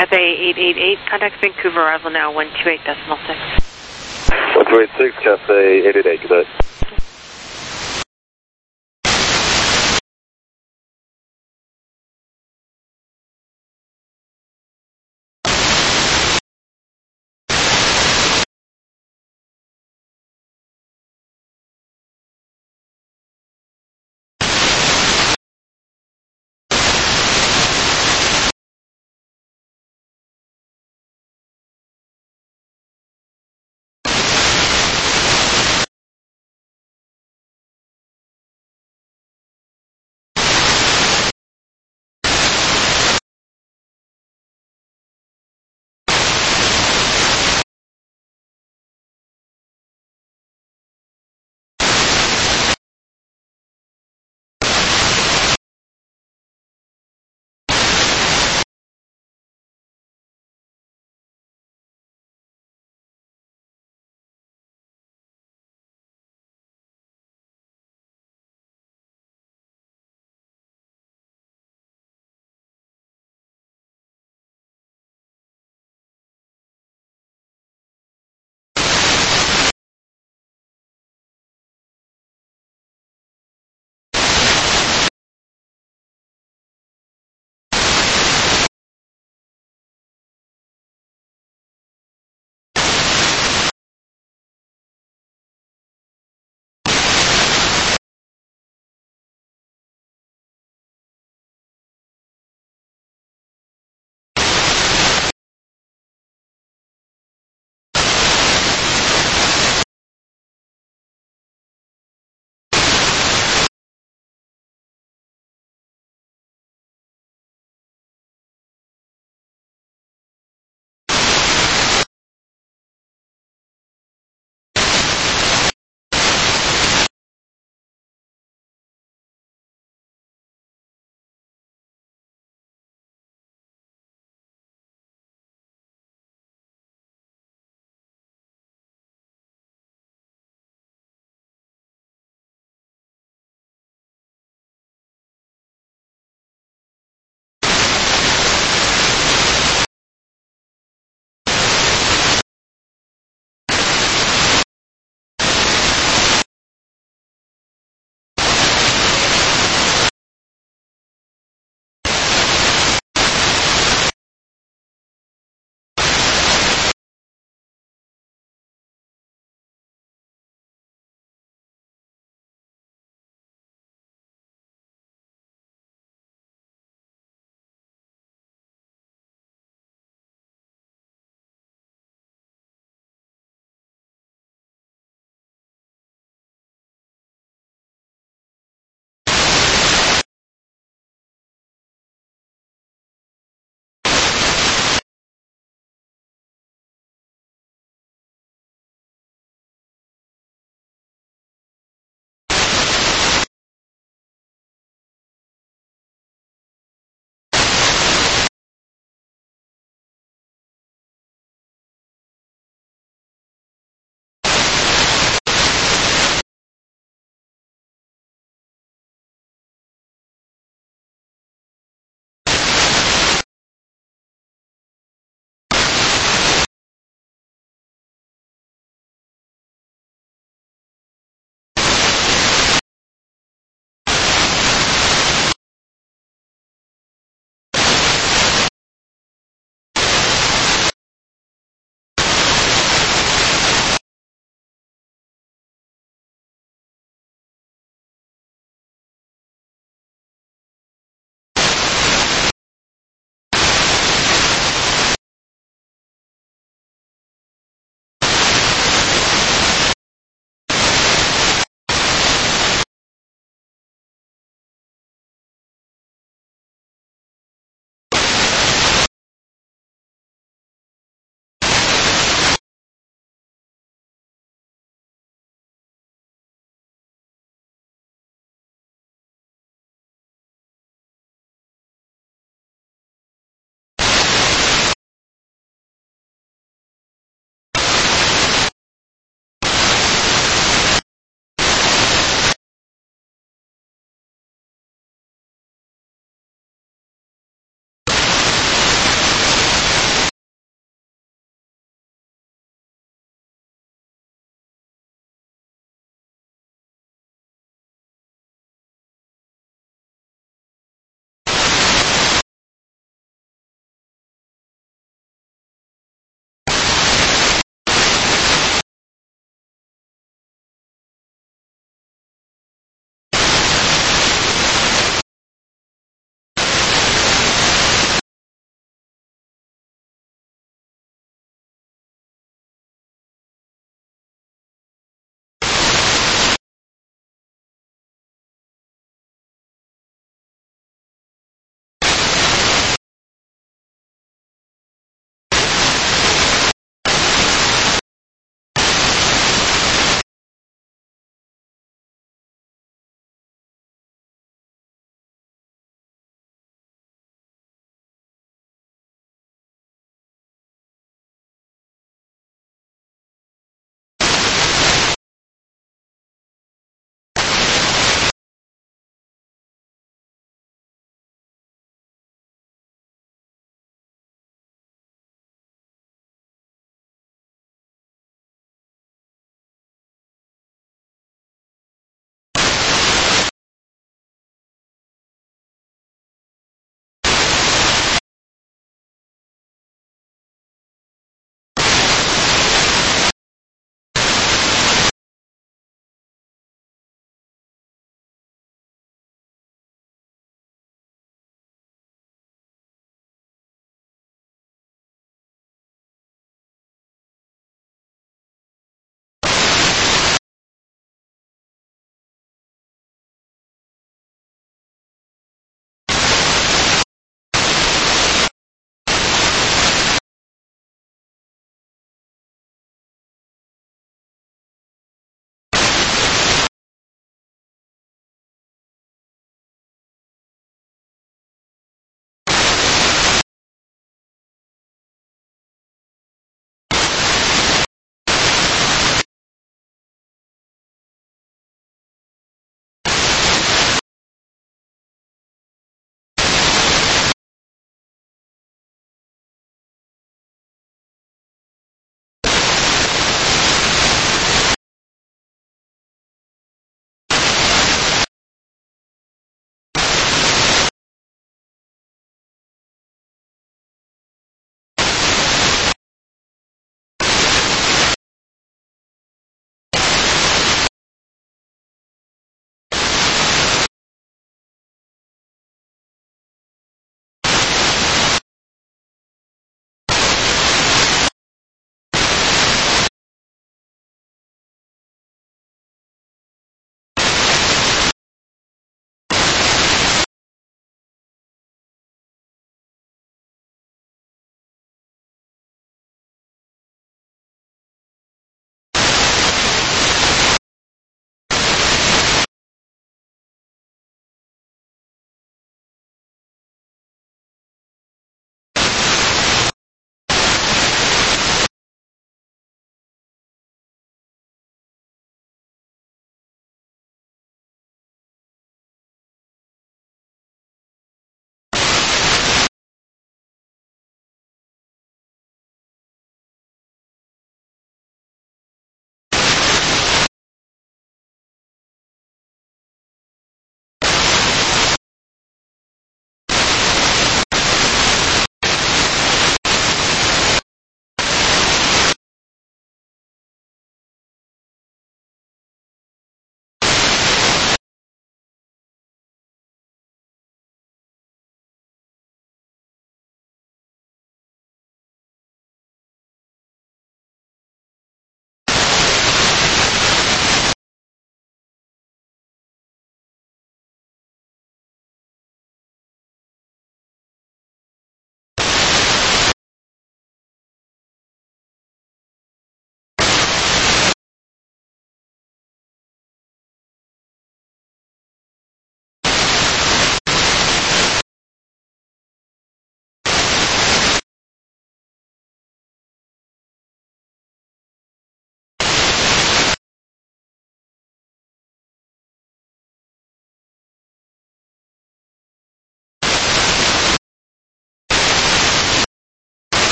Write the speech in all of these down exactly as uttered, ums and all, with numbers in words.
Cathay eight eight eight, contact Vancouver, arrival now one two eight decimal six. one two eight six, Cathay eight eight eight, good day.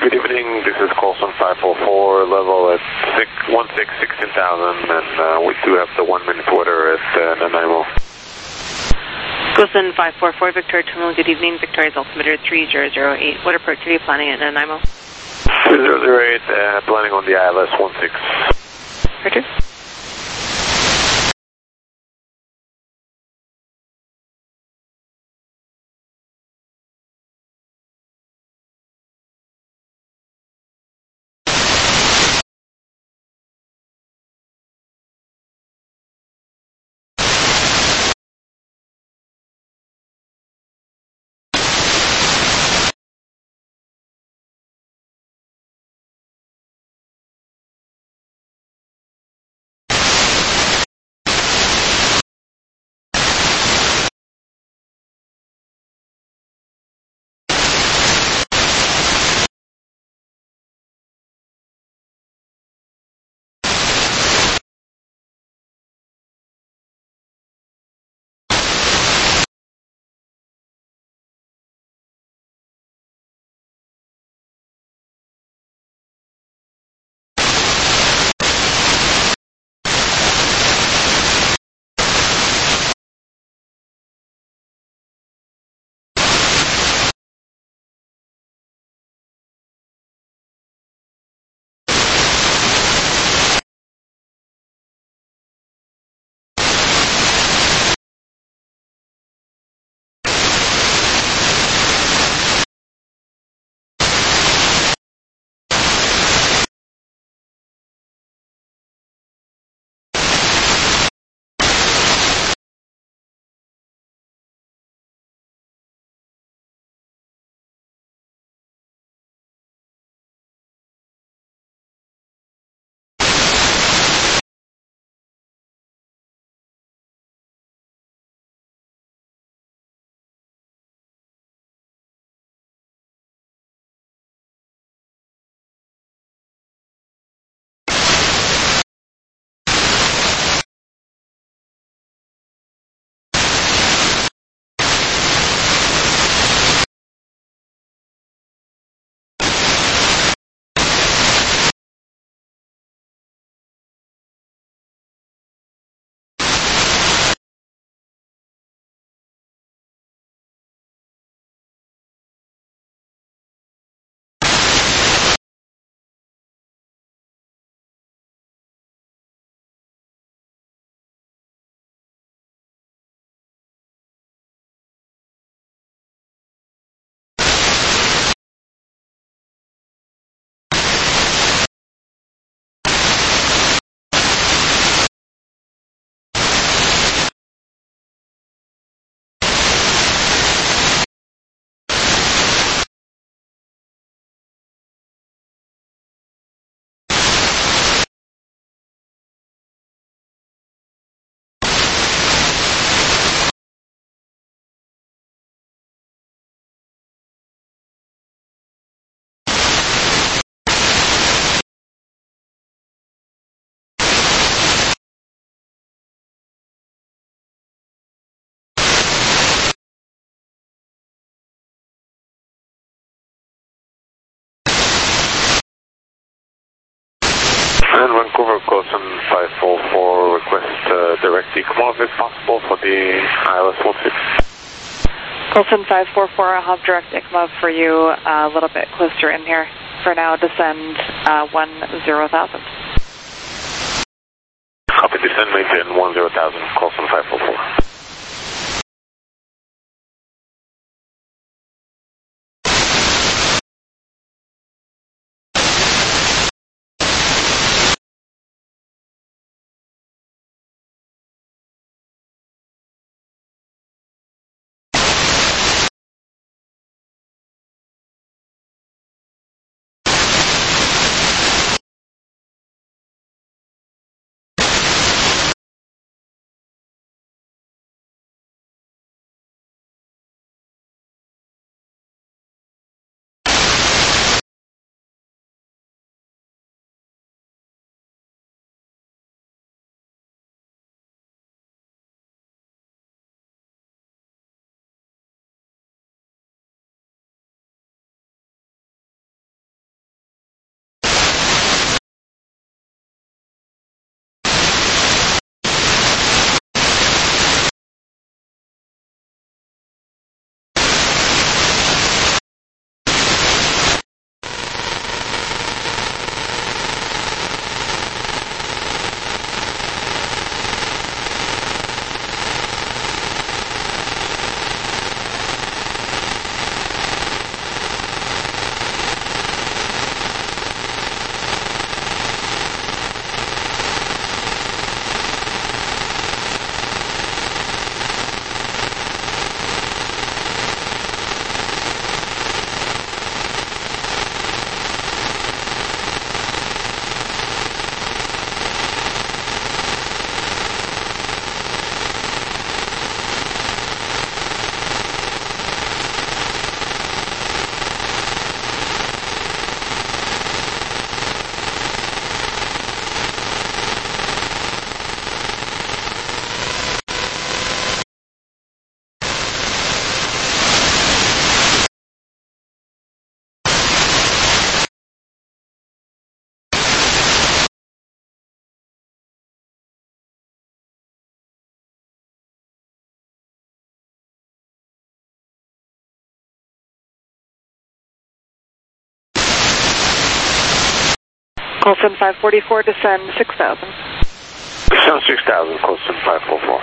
Good evening, this is Colson five four four, level at six one six sixteen thousand, and uh, we do have the one minute weather at uh, Nanaimo. Colson five four four, Victoria Terminal, good evening. Victoria's altimeter three zero zero eight. What approach are you planning at Nanaimo? two zero zero eight, uh, planning on the I L S one six. Roger. And Vancouver, Colson five four four, request uh, direct decomp if possible for the I L S one six. Colson five four four, I'll have direct I C M O for you uh, a little bit closer in here. For now, descend uh, one zero thousand. Copy, descend maintain one zero thousand, Colson five four four. Colson five forty-four, descend six thousand. Descend six thousand, Colson five forty-four.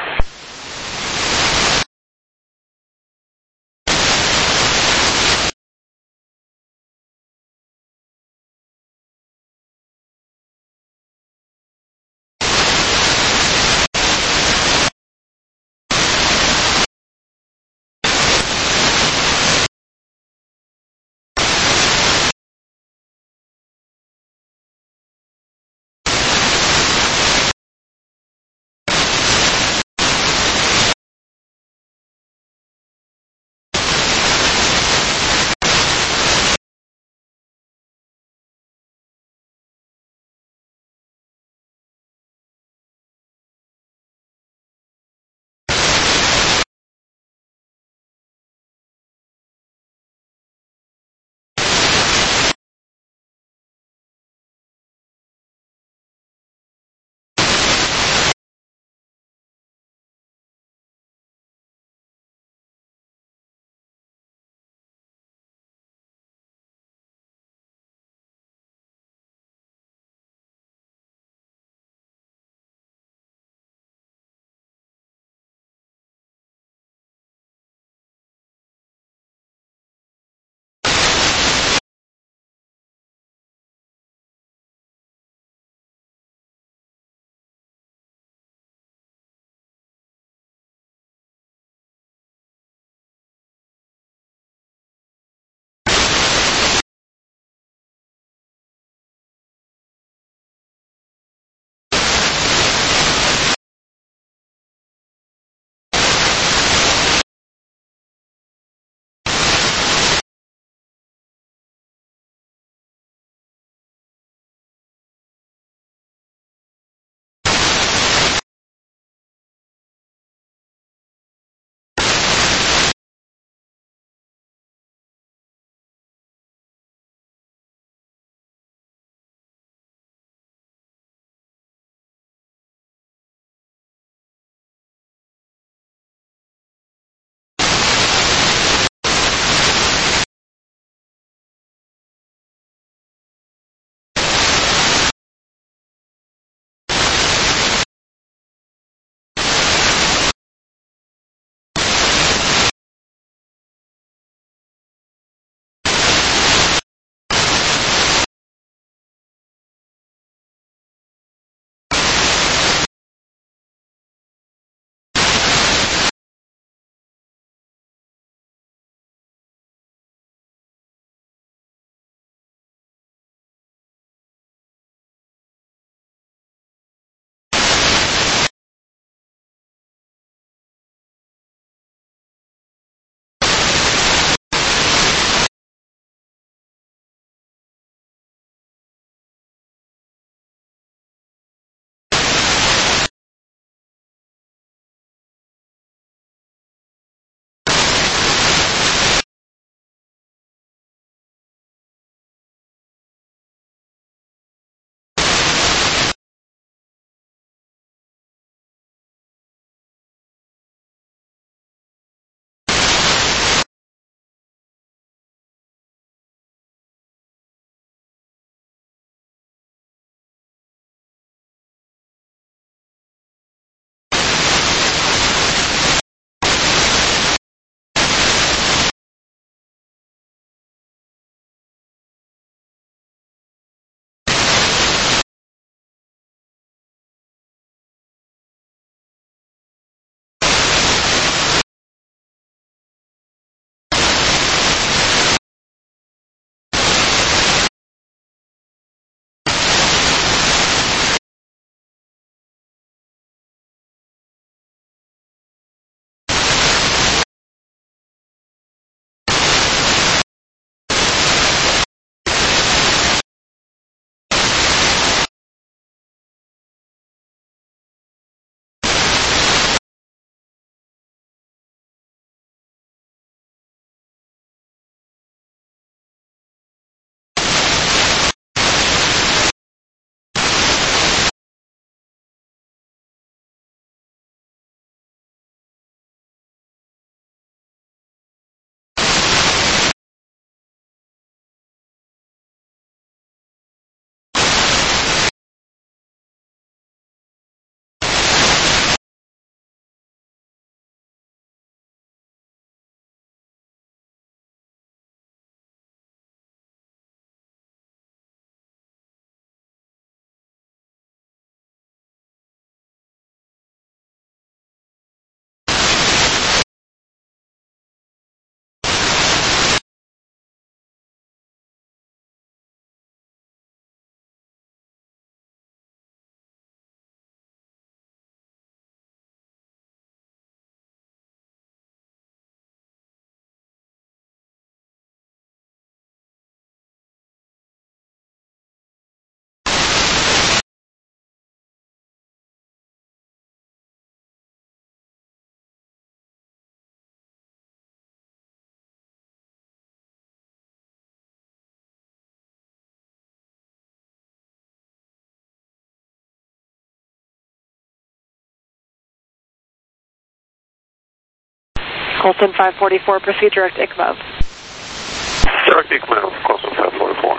Colson five forty-four, proceed direct I C M O V. Direct I C M O V, Colson five forty-four.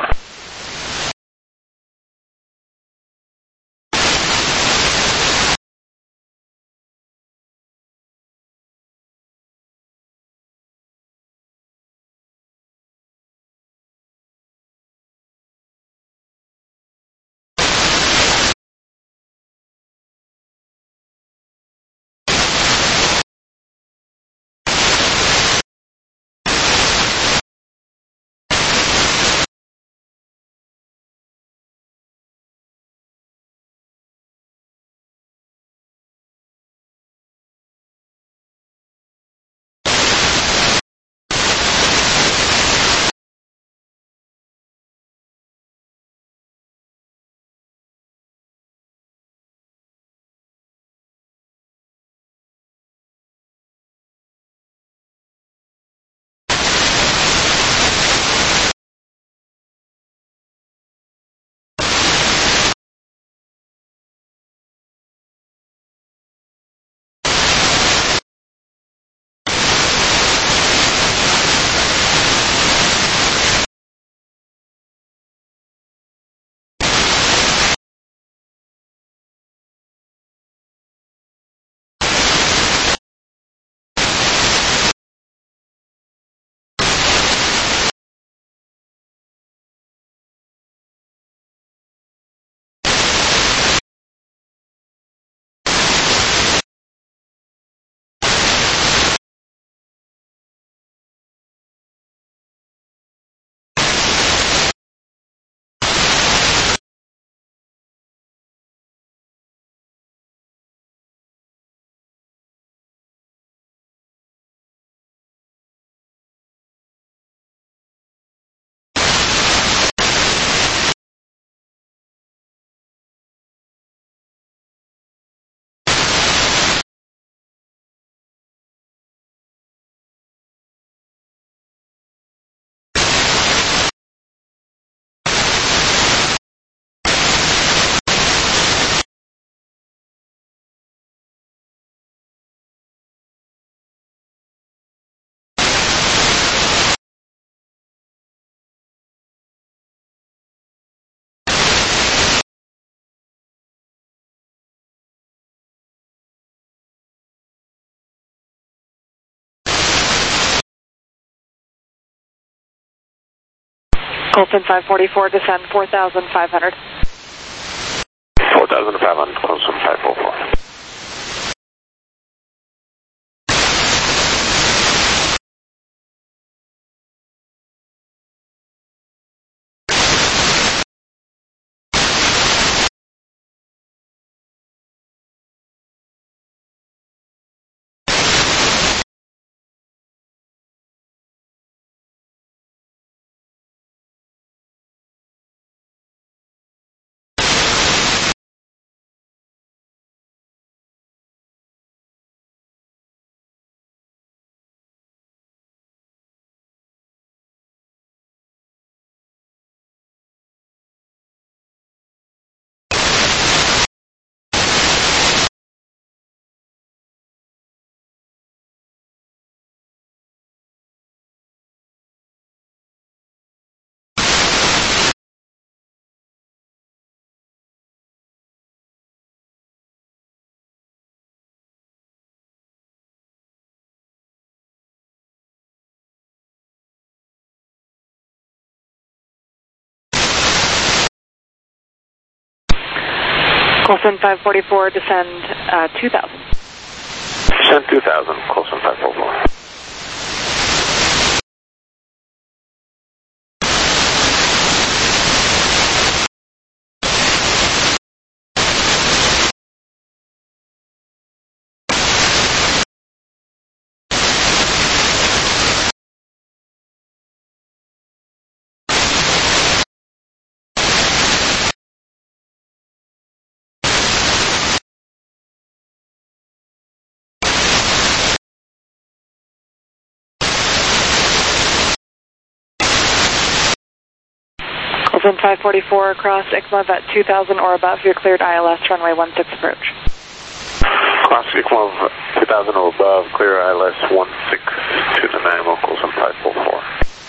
Colson five forty-four, descend four thousand five hundred. four thousand five hundred, Colson five forty-four. Colson five forty-four, descend uh, two thousand. Descend two thousand, Colson five forty-four. Colson five forty-four, across I C M O V at two thousand or above, you're cleared I L S runway one six approach. Cross I C M O V two thousand. thousand or above, clear I L S one six to the Nanaimo, Colson five four four.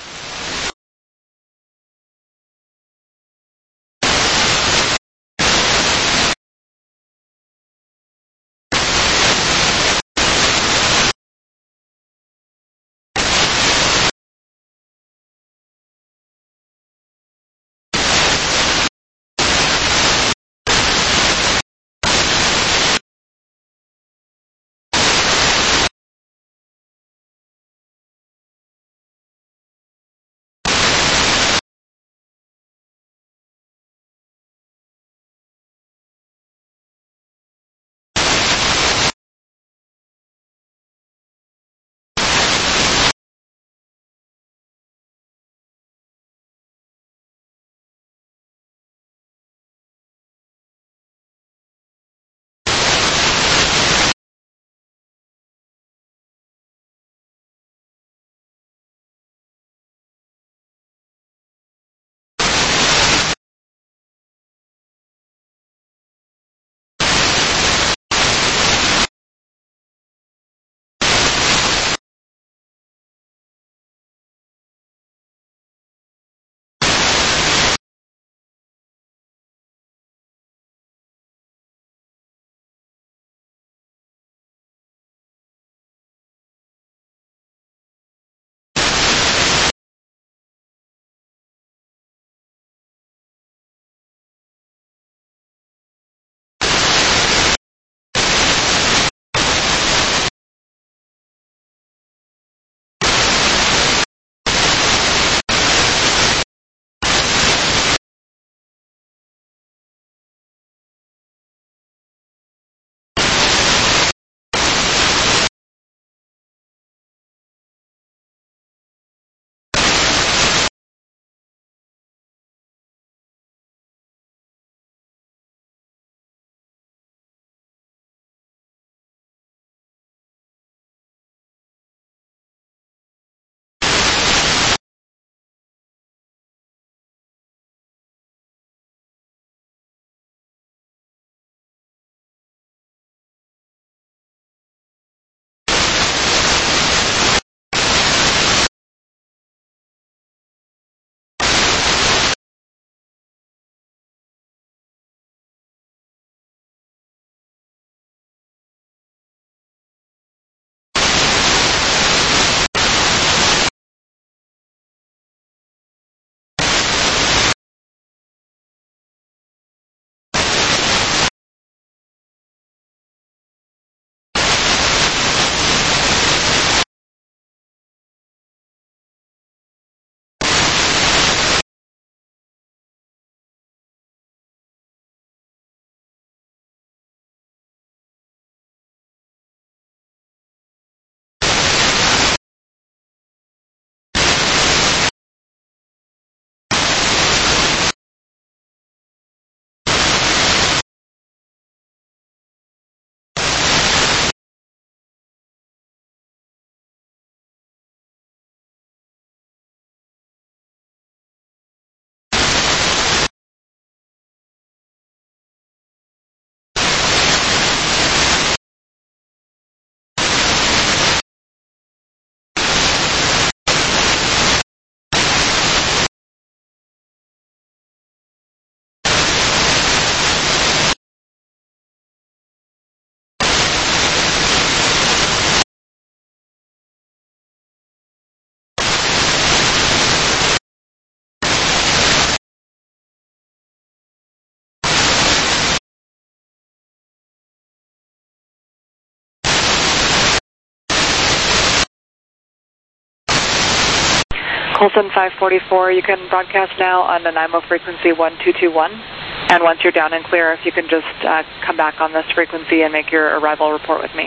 Colson five forty-four, you can broadcast now on Nanaimo frequency one two two one. And once you're down and clear, if you can just uh, come back on this frequency and make your arrival report with me.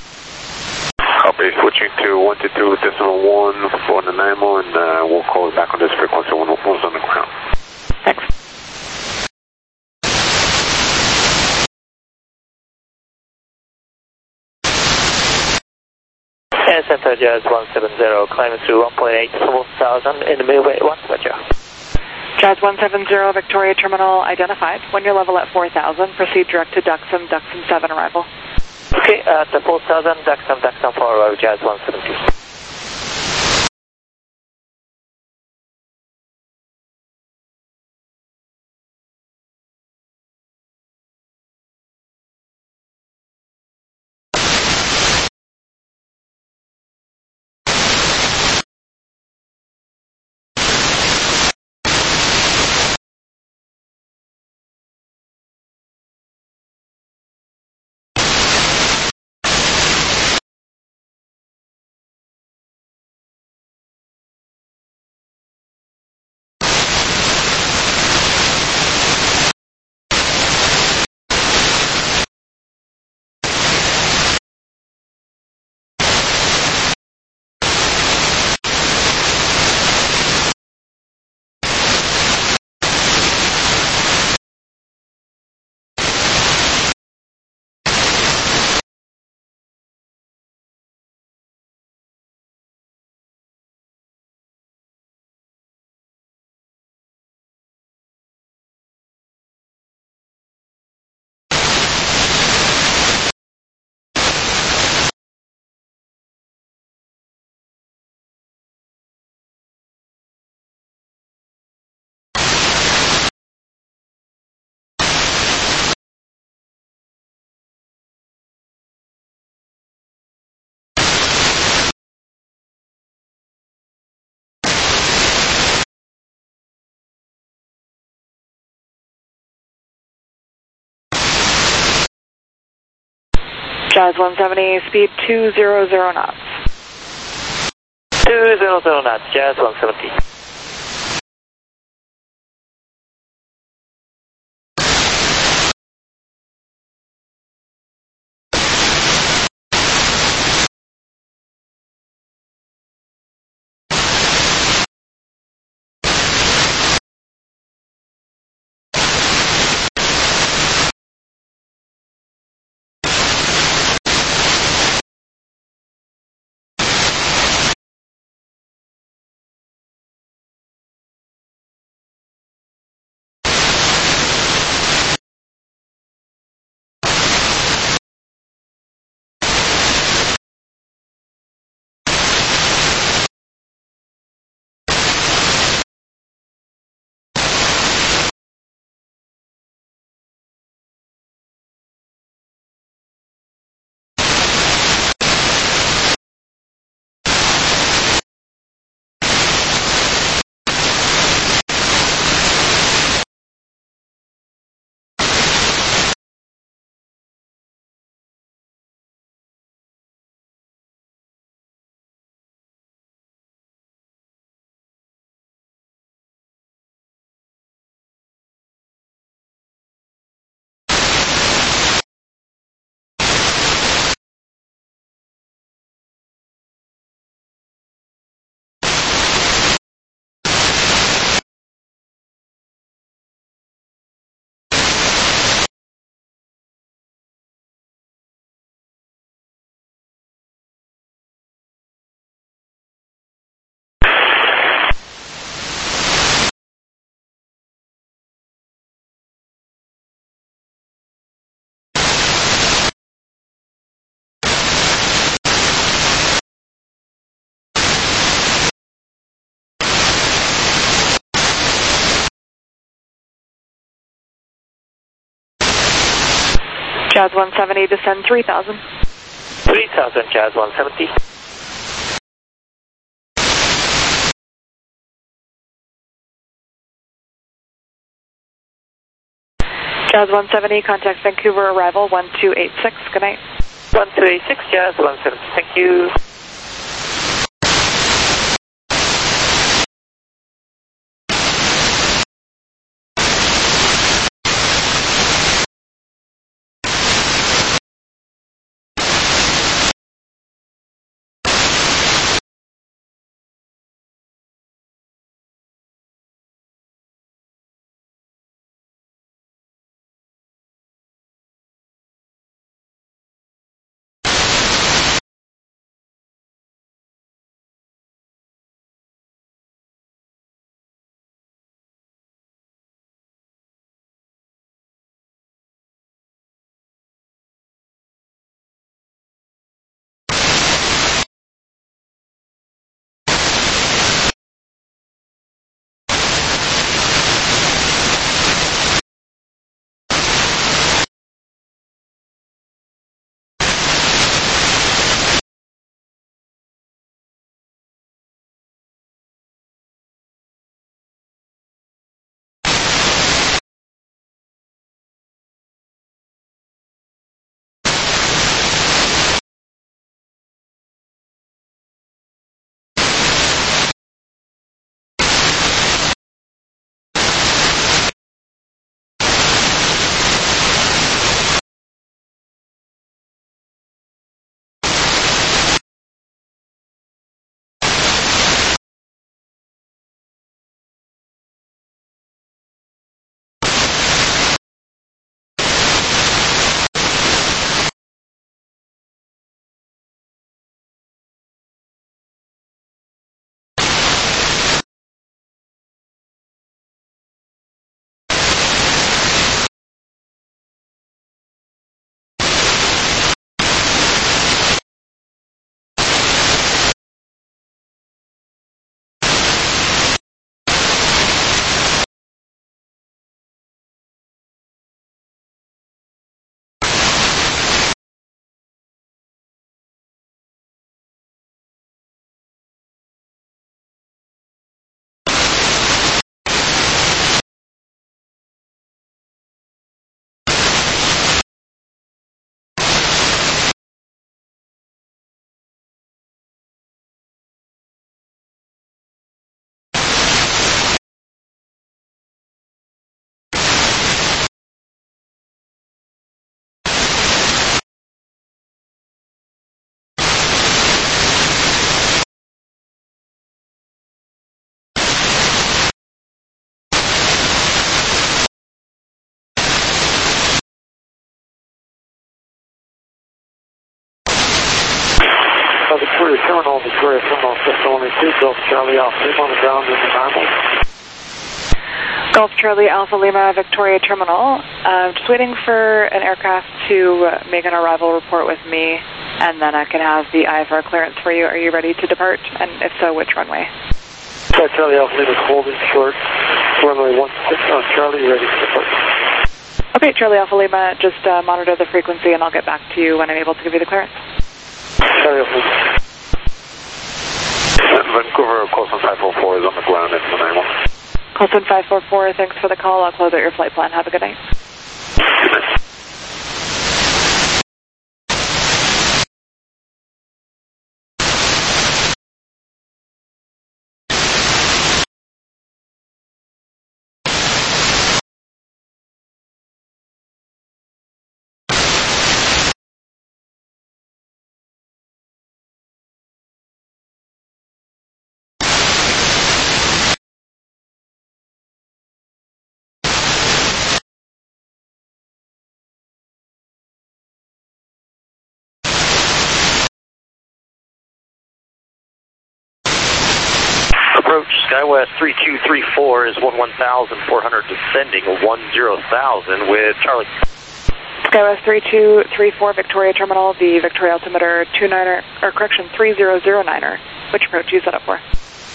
Copy, switching to one two two decimal one for Nanaimo, and uh, we'll call it back on this frequency when we're on the ground. Thanks. Center Jazz one seven zero, climbing through one point eight four thousand in the midway, one Roger. Jazz one seven zero, Victoria Terminal identified. When you're level at four thousand, proceed direct to Duxon, Duxon seven arrival. Okay, at the four thousand, Daxam, Daxam for arrival, Jazz one seventy. Jazz one seventy, speed two hundred knots. two hundred knots, Jazz one seventy. Jazz one seventy, descend three thousand. three thousand, Jazz one seventy. Jazz one seventy, contact Vancouver arrival one two eight six, good night. one two eight six, Jazz one seventy, thank you. Victoria Terminal, Victoria Terminal, System only two, Gulf Charlie Alpha Lima on the ground in the normal. Gulf Charlie Alpha Lima, Victoria Terminal. Uh, just waiting for an aircraft to make an arrival report with me, and then I can have the I F R clearance for you. Are you ready to depart? And if so, which runway? Gulf Charlie Alpha Lima, holding short, runway one six on Charlie, ready to depart. Okay, Charlie Alpha Lima, just uh, monitor the frequency and I'll get back to you when I'm able to give you the clearance. Charlie Alpha Lima. Vancouver, Colson five four four is on the ground at the nine one. Colson five four four, thanks for the call. I'll close out your flight plan. Have a good night. Good night. Approach SkyWest three two three four is one one thousand four hundred descending one zero thousand with Charlie. SkyWest three two three four Victoria Terminal, the Victoria altimeter two niner, or correction three zero zero niner. Which approach are you set up for?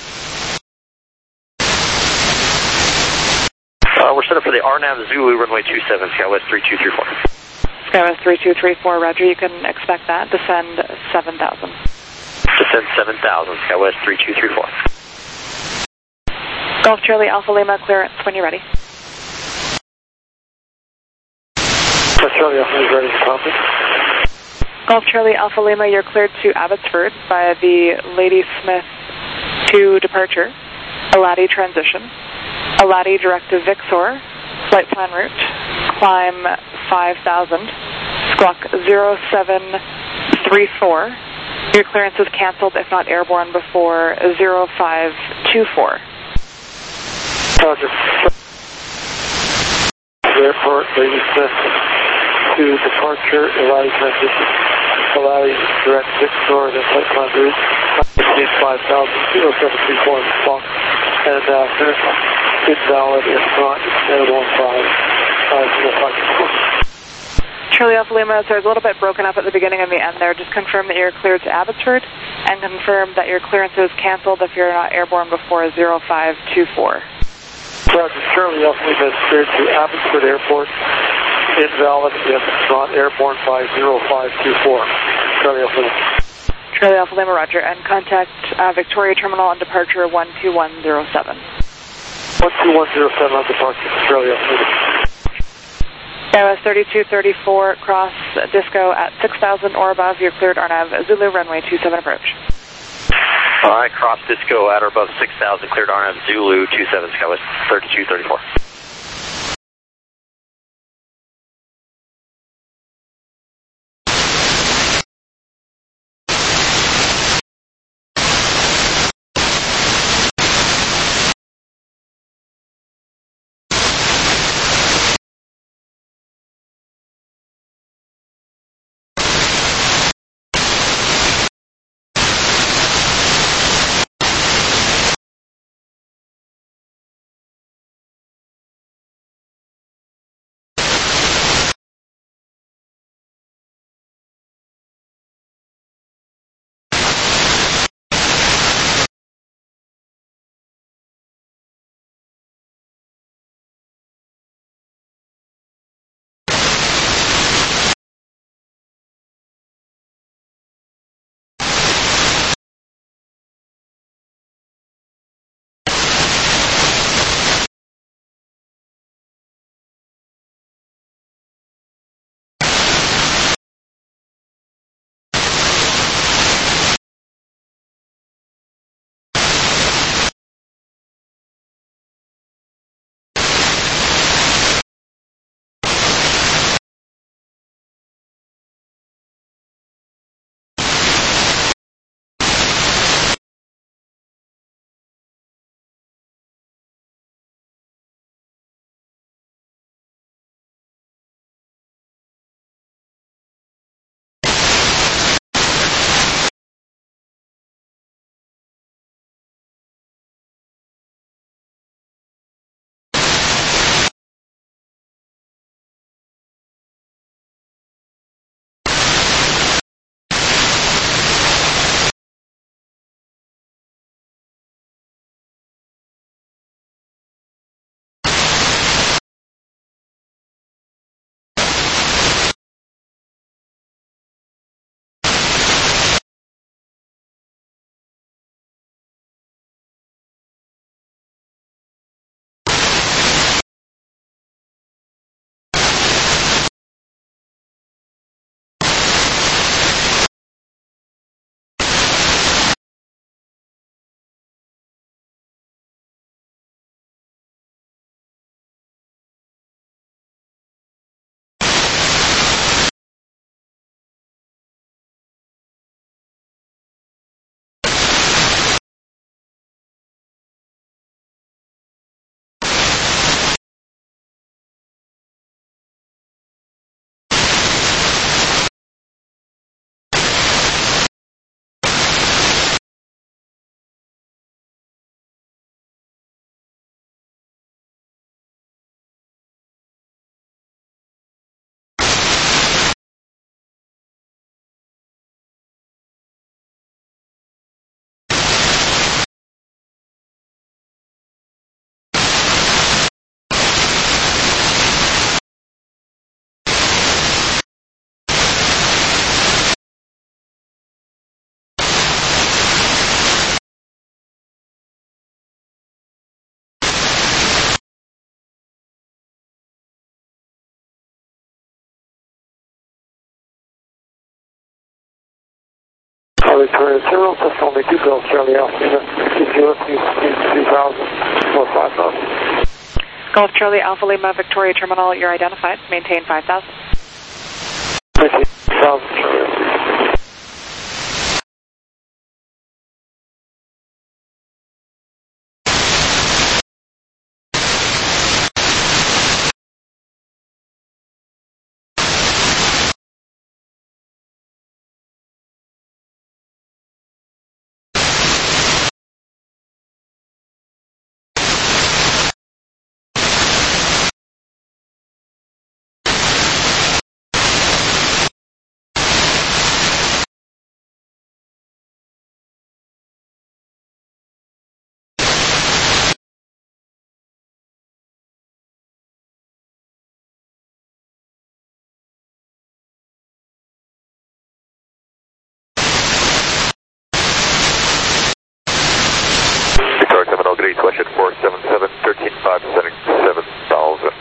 Uh, we're set up for the R N A V Zulu runway two seven, SkyWest three two three four. SkyWest three two three four, roger, you can expect that. Descend seven thousand. Descend seven thousand, SkyWest three two three four. Gulf Charlie Alpha Lima, clearance when you're ready. Gulf Charlie Alpha Lima, ready to copy. Gulf Charlie Alpha Lima, you're cleared to Abbotsford via the Ladysmith to departure, Aladi transition, Aladi direct to Vixor, flight plan route, climb five thousand, squawk zero seven three four. Your clearance is canceled if not airborne before zero five two four. Roger. Airport, Ladysmith to departure, Aladi transition, Aladi direct Vixor, then flight plan route, five thousand, zero seven three four in the spot, and uh, finish invalid if not airborne five, five zero five four. Charlie Alpha Lima, so it's a little bit broken up at the beginning and the end there. Just confirm that you're cleared to Abbotsford and confirm that your clearance is canceled if you're not airborne before zero five two four. Roger, Charlie Alpha Lima is cleared to Abbotsford Airport, invalid if it's not airborne by zero five two four. Charlie Alpha Lima. Charlie Alpha Lima, roger, and contact uh, Victoria Terminal on departure one two one zero seven. one two one zero seven on departure, Charlie Alpha Lima. SkyWest thirty-two thirty-four, cross Disco at six thousand or above. You're cleared R N A V Zulu, runway two seven approach. All right, cross Disco at or above six thousand, cleared R N A V Zulu two seven, SkyWest thirty-two thirty-four. Victoria Terminal, that's only two bills, Charlie Alpha Lima, T C O S three thousand, or five thousand. Golf Charlie Alpha Lima Victoria Terminal, you're identified. Maintain five thousand. Maintain five thousand, Charlie Alpha. Good east, Westjet four seven seven, thirteen five, setting seven thousand.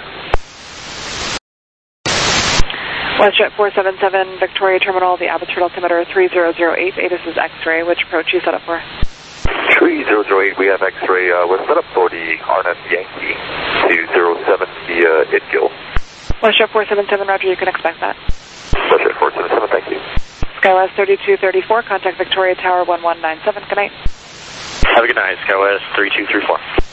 Westjet four seven seven, Victoria Terminal, the Abbotsford altimeter three zero zero eight. ATIS is X-ray. Which approach you set up for? three zero zero eight, we have X-ray. Uh, we're set up for the R N S Yankee two zero seven via Idgill. Westjet four seven seven, roger, you can expect that. Westjet four seven seven, thank you. SkyWest thirty-two thirty-four, contact Victoria Tower one one nine seven. Good night. Have a good night, SkyWest three two three four.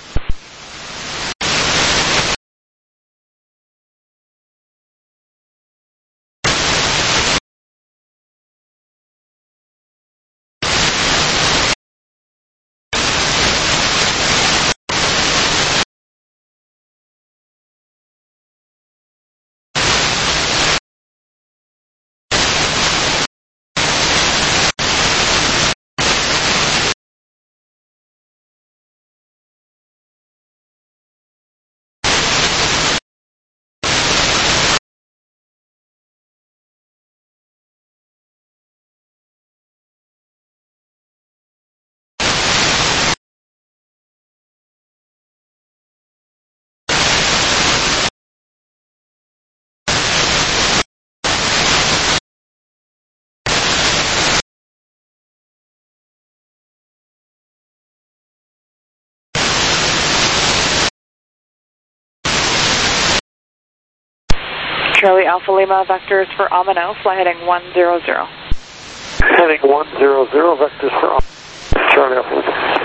Charlie Alpha Lima, vectors for Amino, fly heading one zero zero. Heading one zero zero, vectors for Amino, Charlie Alpha Lima.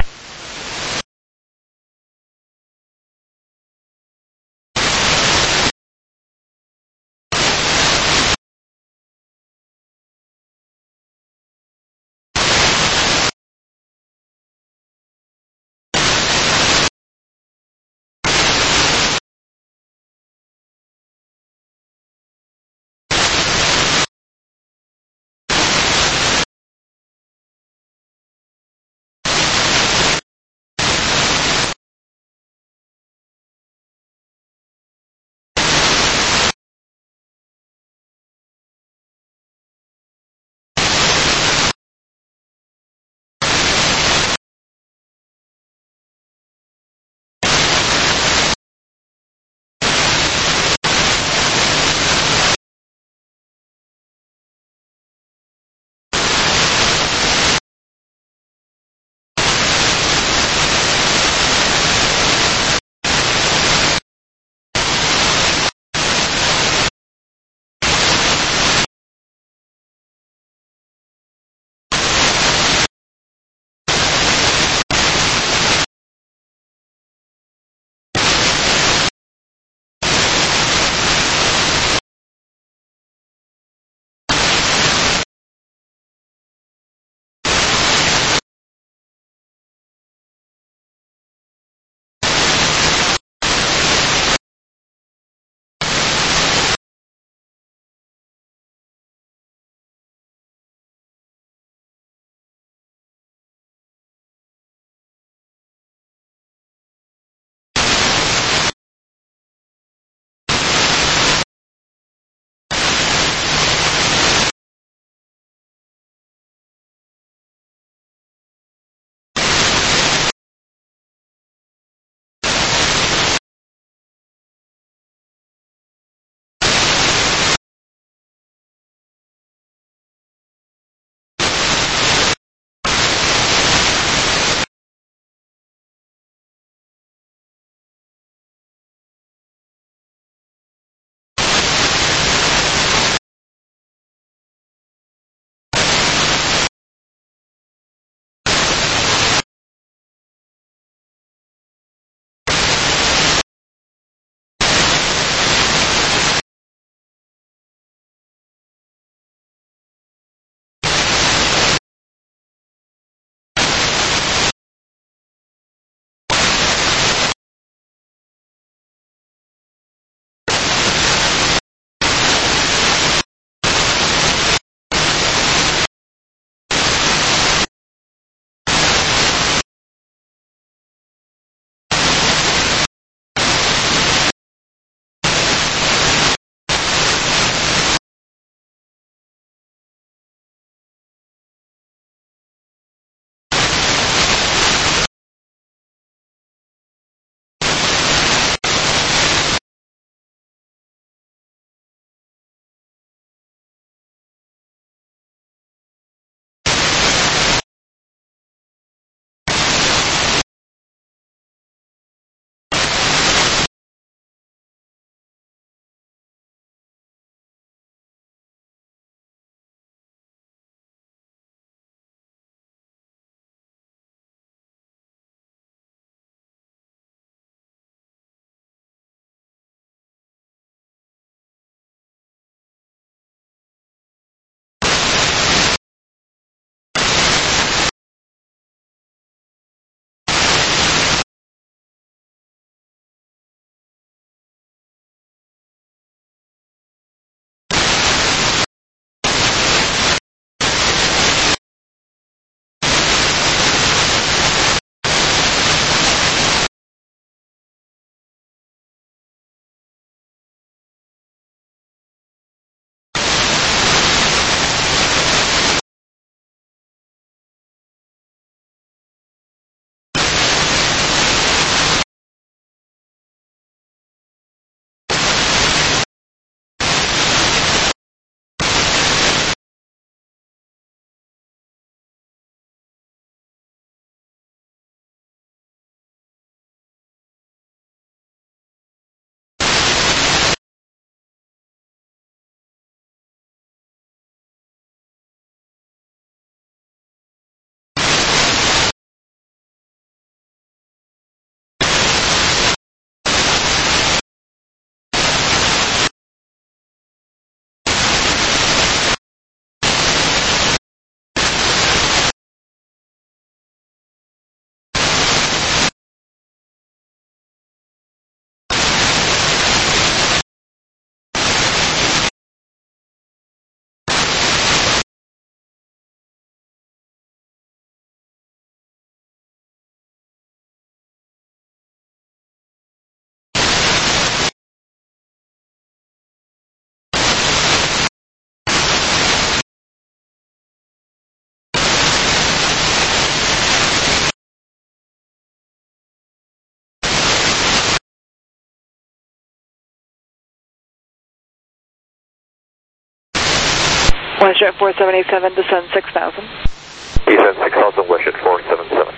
WestJet four seventy-seven, descend six thousand. Descend six thousand, WestJet four seventy-seven.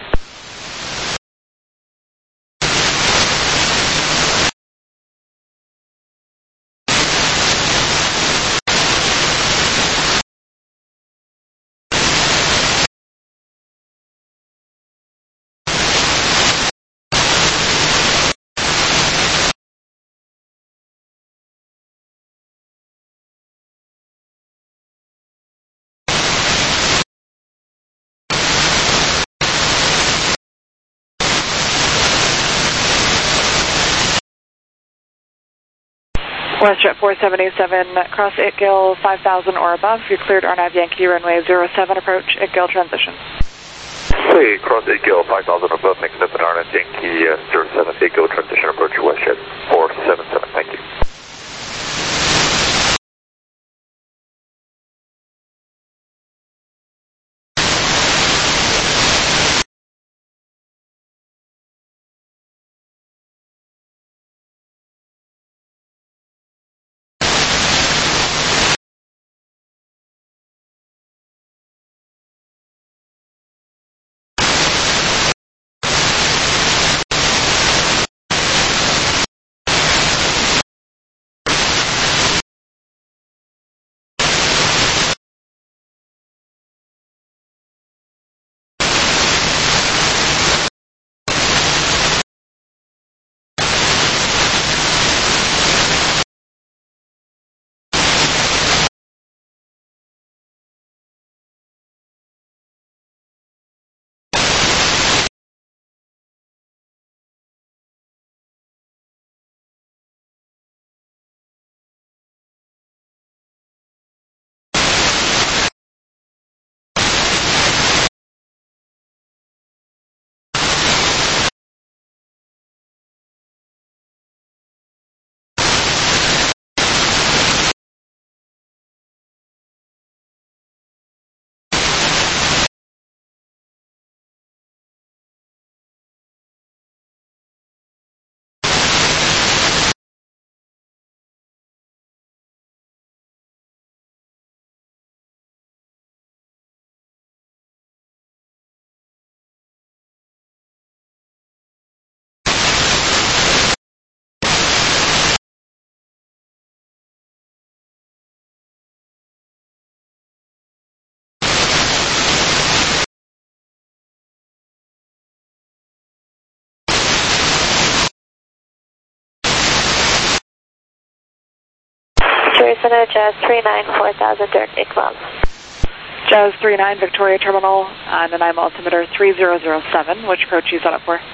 WestJet four seventy-seven, cross eight Gale five thousand or above. You cleared R N A V Yankee runway zero seven approach, eight Gale transition. Hey, cross eight Gale five thousand above, next up at R N A V Yankee uh, zero seven, eight Gale transition approach, WestJet four seventy-seven, thank you. Center, Jazz three nine, four thousand, direct Iqbal. Jazz three nine, Victoria Terminal, on an I M U altimeter three zero zero seven. Which approach are you set up for?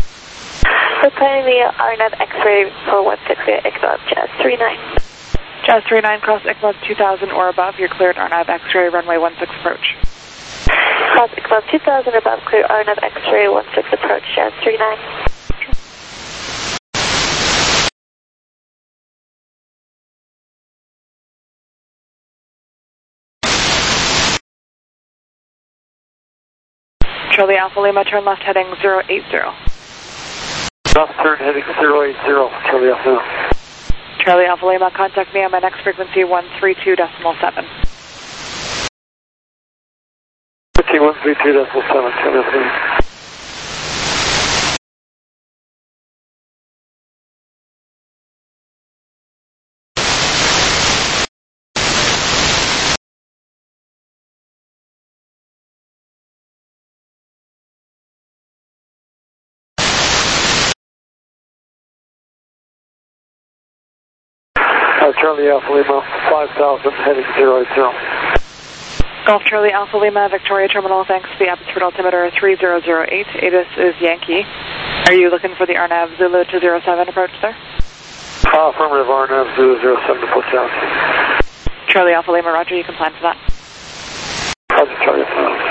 We're planning the R N A V X-ray for one six via Iqbal, Jazz three nine. Jazz three nine, cross Iqbal two thousand or above. You're cleared R N A V X-ray runway one six approach. Cross Iqbal two thousand above, clear R N A V X-ray one six approach, Jazz three nine. Charlie Alpha Lima, turn left heading zero eight zero. Left turn heading zero eight zero, Charlie Alpha Lima. Charlie Alpha Lima, contact me on my next frequency one three two decimal seven. one three two decimal seven, Charlie Alpha Lima. Uh, Charlie Alpha Lima, five thousand, heading zero eight zero. Golf Charlie Alpha Lima, Victoria Terminal, thanks to the Abbotsford altimeter three zero zero eight. A T I S is Yankee. Are you looking for the R N A V Zulu to zero seven approach there? Uh, affirmative, R N A V Zulu zero seven to down. Charlie Alpha Lima, roger, you can plan for that. Roger, Charlie Alpha Lima.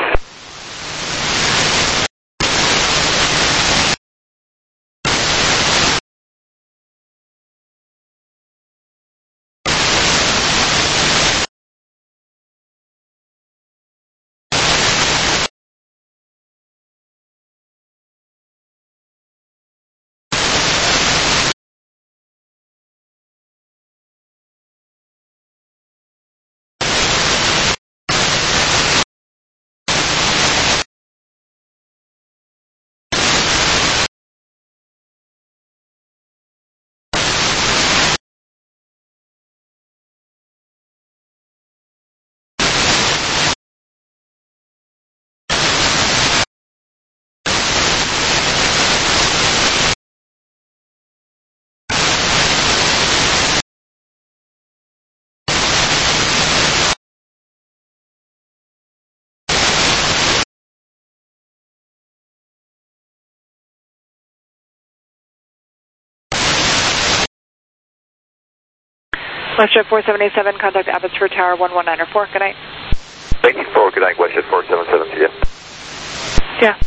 WestJet four seventy-seven, contact Abbotsford Tower one one nine four. Good night. Thank you for good night, WestJet four seventy-seven. See ya. Yeah.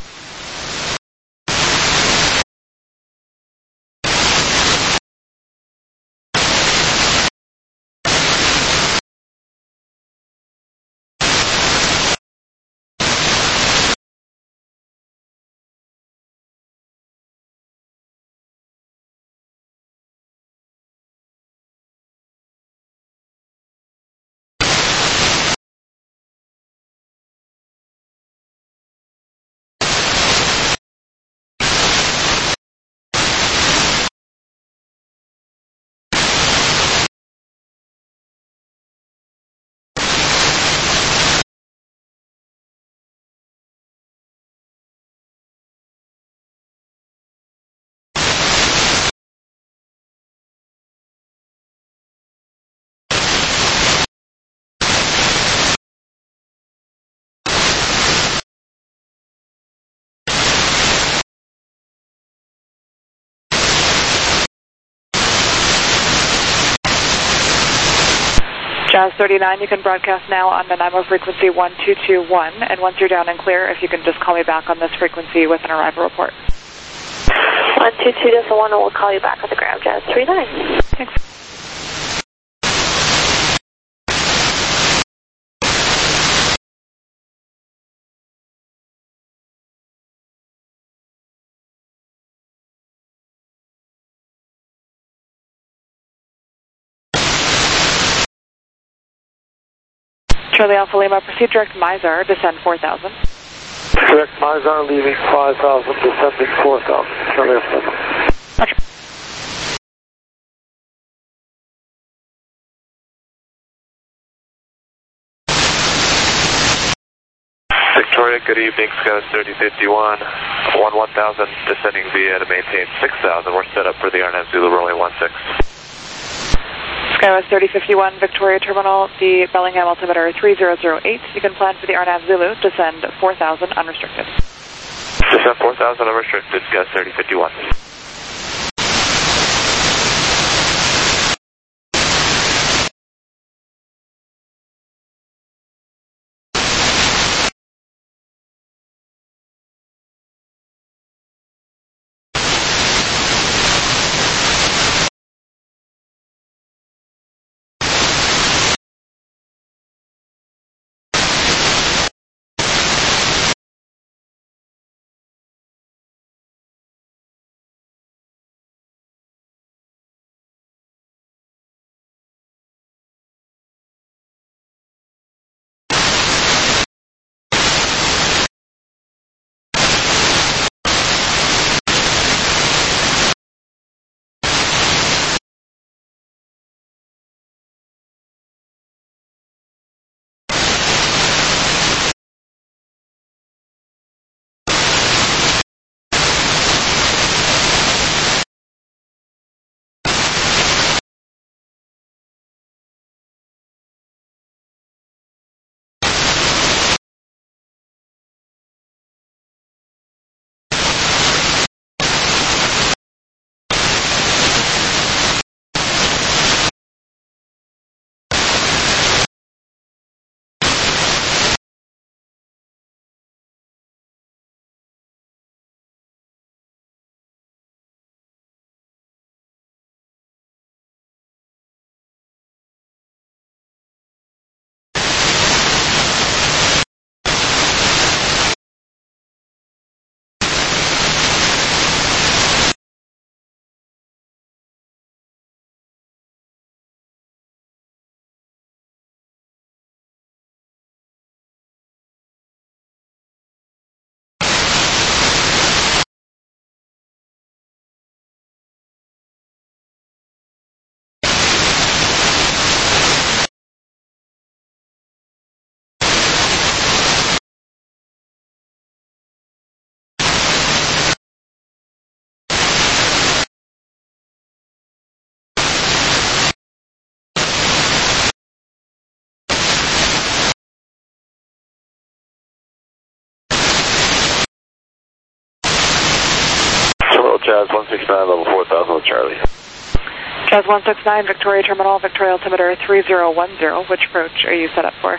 Jazz thirty-nine, you can broadcast now on Nanaimo frequency one two two one, and once you're down and clear, if you can just call me back on this frequency with an arrival report. one two two one, and we'll call you back on the ground, Jazz thirty-nine. Thanks. Charlie Alpha Lima, proceed direct Mizar, descend four thousand. Direct Mizar, leaving five thousand, descending four thousand. Charlie Alpha Lima. Okay. Victoria, good evening, Sky thirty fifty-one, one one thousand, descending via to maintain six thousand. We're set up for the R N A V Zulu rolling one six. SkyWest thirty fifty-one, Victoria Terminal, the Bellingham altimeter three zero zero eight. You can plan for the R N A V Zulu, descend four thousand unrestricted. Descend four thousand unrestricted, Sky thirty fifty-one. Jazz one six nine, level four thousand with Charlie. Jazz one six nine, Victoria Terminal, Victoria altimeter three zero one zero. Which approach are you set up for?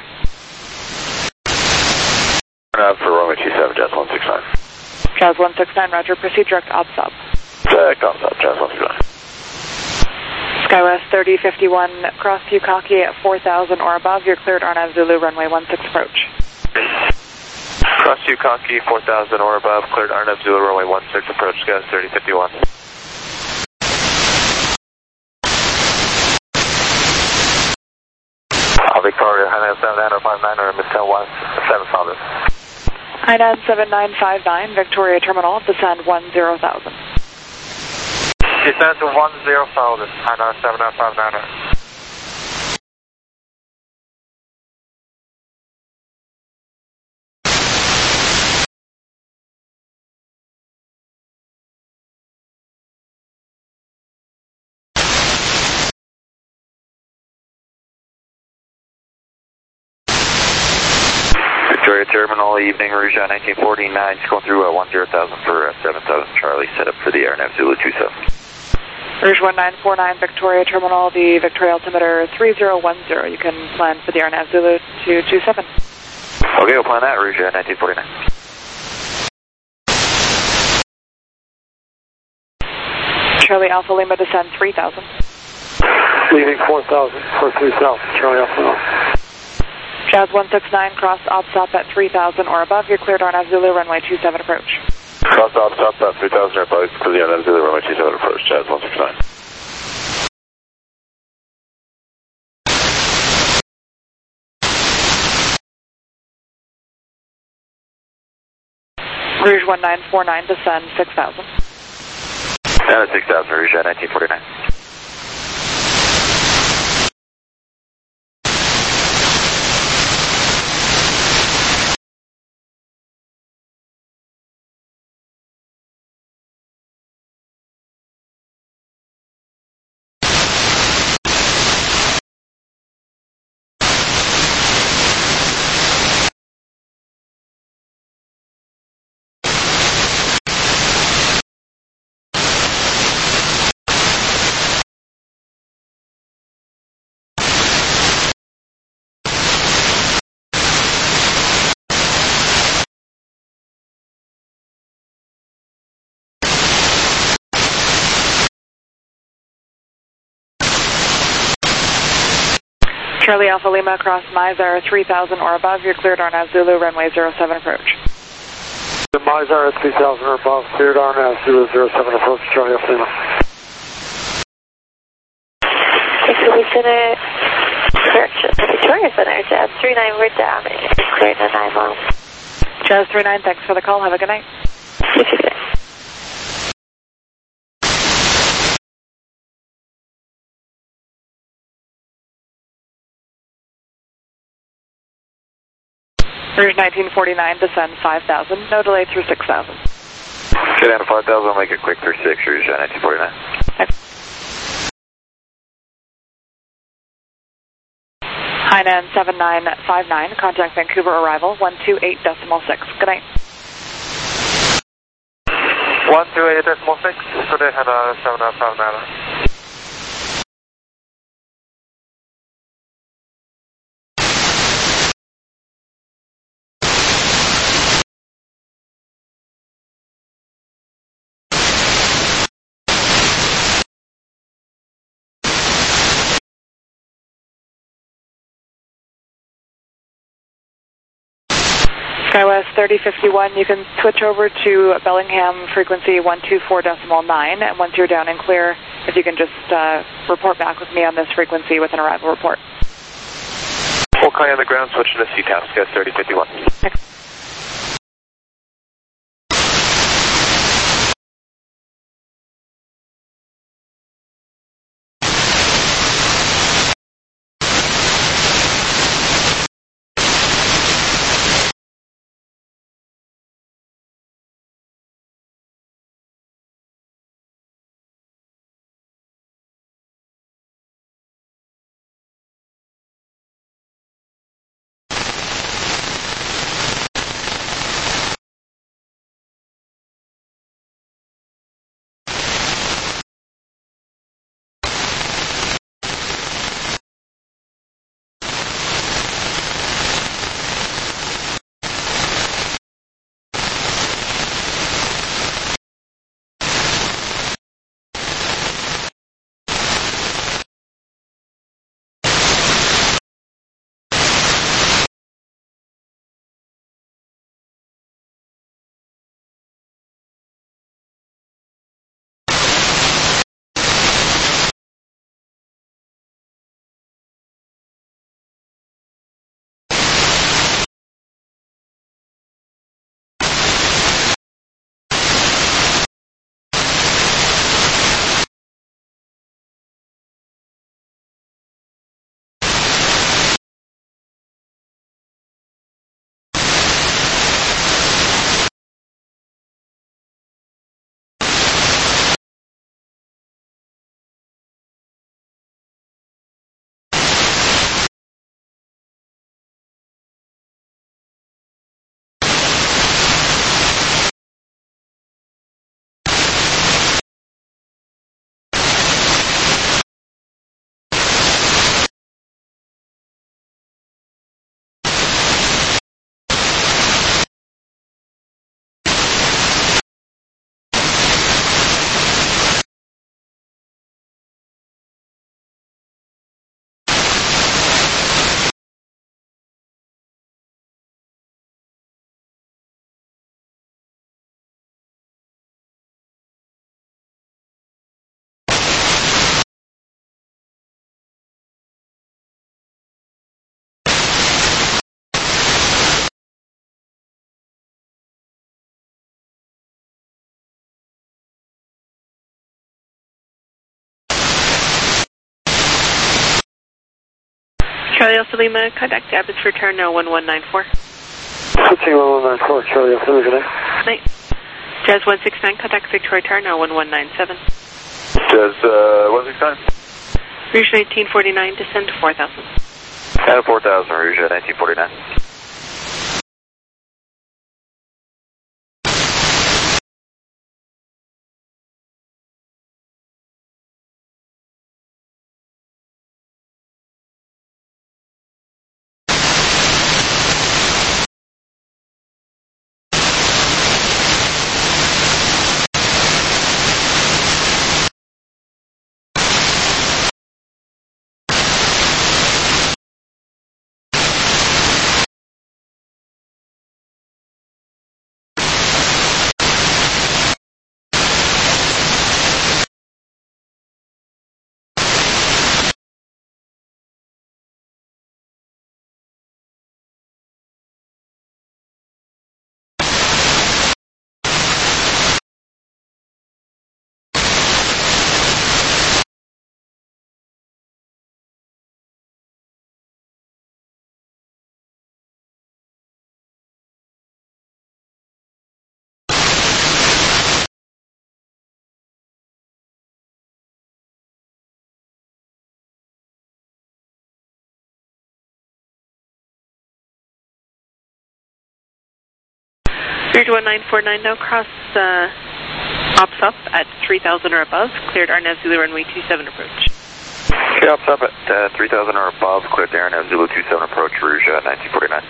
Up for runway two seven, Jazz one six nine. Jazz one six nine, roger. Proceed direct ops up. Direct ops up, Jazz one six nine. SkyWest thirty fifty-one, cross Yukaki at four thousand or above. You're cleared R N A V Zulu, runway one six approach. Cross Yukaki, four thousand or above, cleared R N A V Zulu, runway one six approach, SkyWest thirty fifty-one. Victoria, Hainan seven nine five nine, or Midtown one seven thousand. Hainan seven nine five nine, Victoria Terminal, descend one zero thousand. Descend to one zero thousand, Hainan seven nine five nine. Victoria Terminal, evening, Rouge nineteen forty-nine, just going through uh, one zero thousand for uh, seven thousand Charlie, set up for the R N A V Zulu two seven. Rouge one nine four nine, Victoria Terminal, the Victoria altimeter three zero one zero. You can plan for the R N A V Zulu two two seven. Okay, we'll plan that, Rouge nineteen forty-nine. Charlie Alpha Lima, descend three thousand. Leaving four thousand for three thousand, Charlie Alpha Lima. Jazz one six nine, cross ops up at three thousand or above. You're cleared R N A V Zulu, runway two seven approach. Cross ops up at three thousand or above for the R N A V Zulu, runway two seven approach, Jazz one six nine. Rouge one nine four nine, descend six thousand. Down at six thousand, Rouge nineteen forty-nine. Charlie Alpha Lima, cross Mizar three thousand or above. You're cleared R N A V Zulu, runway zero seven approach. The Mizar at three thousand or above, cleared R N A V Zulu zero seven approach, Charlie Alpha Lima. Victoria Center, correction, Victoria Center, Jazz three nine, we're down, it's cleared at nine miles. Jazz three nine, thanks for the call, have a good night. You too, good. Rouge nineteen forty-nine, descend five thousand, no delay through six thousand. Okay, down to five thousand, I'll make it quick through six, Rouge nineteen forty-nine. Okay. Hainan seven nine five nine, contact Vancouver arrival, one two eight decimal six. Good night. one two eight decimal six, today Hainan seven nine five nine. SkyWest thirty fifty-one, you can switch over to Bellingham frequency one two four decimal nine, and once you're down and clear, if you can just uh, report back with me on this frequency with an arrival report. Okay, on the ground, switching to C TAP, SkyWest thirty fifty-one. Okay. Charlie Alpha Lima, contact Abbotsford Tower now one one nine four. Switching one one nine four, Charlie Alpha Lima, good night. Night. Jazz one six nine, contact Victoria Tower now one one nine seven. Jazz uh, one six nine. Rouge nineteen forty-nine, descend to four thousand. And four thousand, Rouge nineteen forty-nine. Rouge one nine four nine now, cross uh, ops up at three thousand or above, cleared R N A V Zulu runway two seven approach. Okay, ops up at uh, three thousand or above, cleared R N A V Zulu two seven approach, Rouge uh, nineteen forty-nine.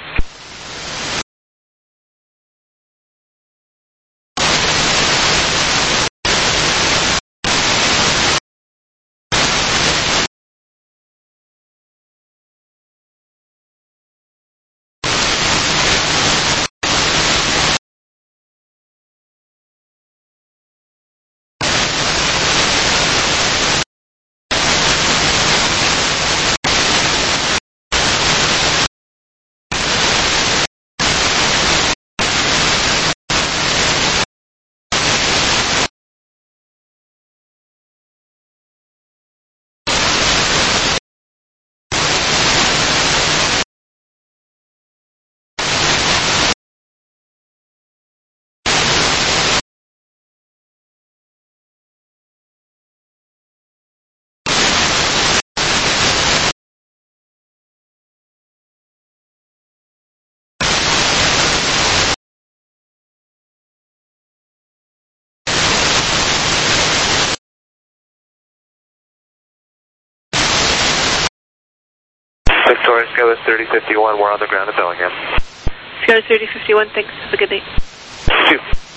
Victoria, Skywest thirty fifty-one, we're on the ground at Bellingham. Skywest thirty fifty-one, thanks. Have a good day. Two.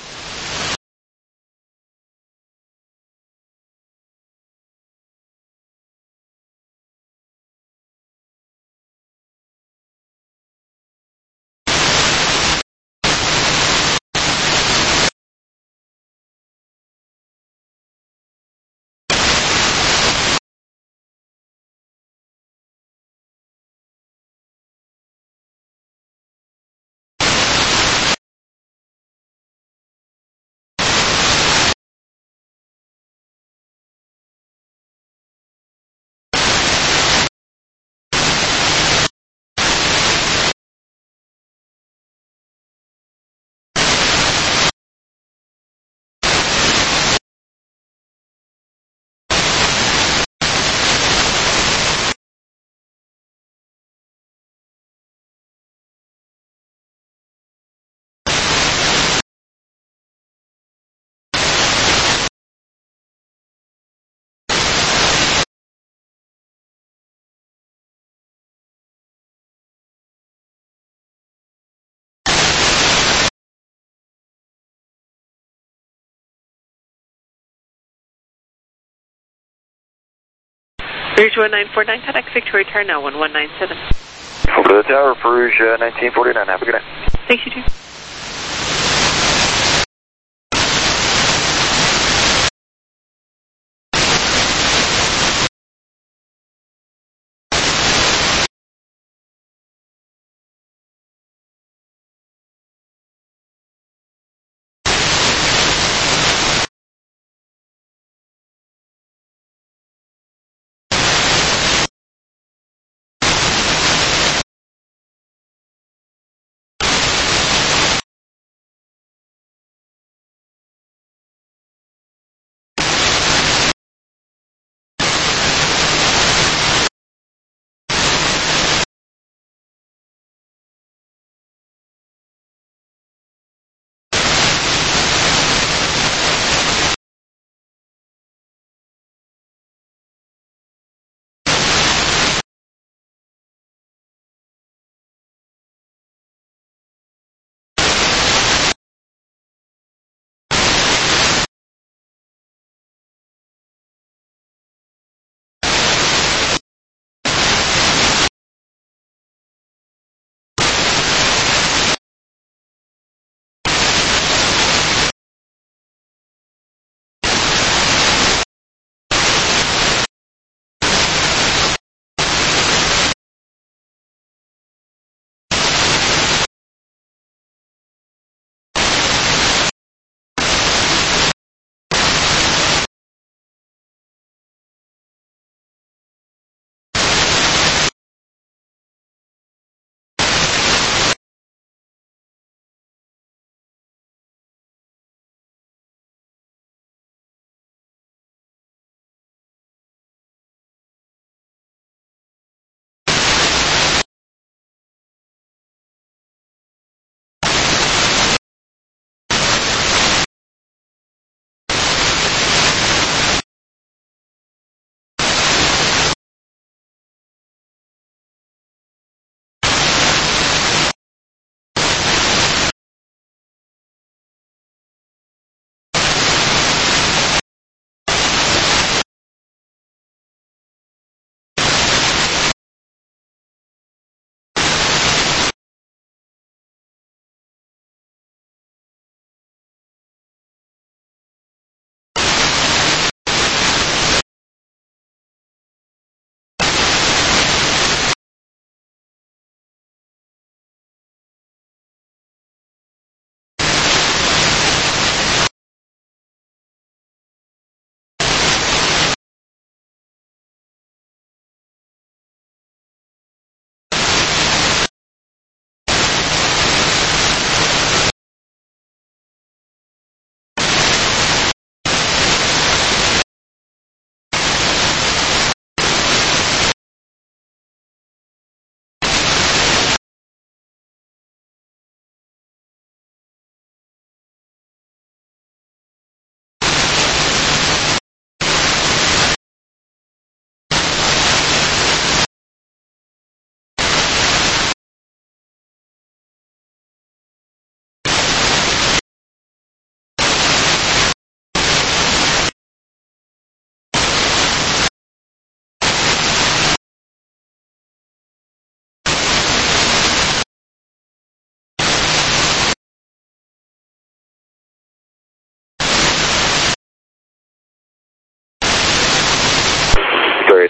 Rouge one nine four nine, contact Victoria Tower now one one nine seven. Over to the tower for Rouge uh, nineteen forty-nine, have a good night. Thanks, you too.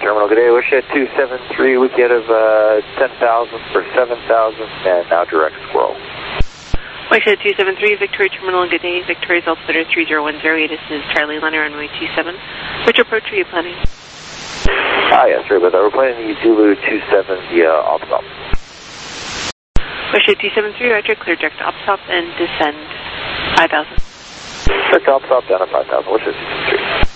Terminal, good day. Wish at two seven three, we get of uh, ten thousand for seven thousand, and now direct Squirrel. Wayshed two seven three, Victoria Terminal, good day. Victoria's altimeter three zero one zero, this is Charlie Liner, runway two seven. Which approach are you planning? Ah, yes, sorry about that. We're planning the Zulu two seven via Opstop. Wayshed two seven three, Roger, clear direct to Opstop and descend five thousand. Direct to Opstop down at five thousand, Wayshed two seven three.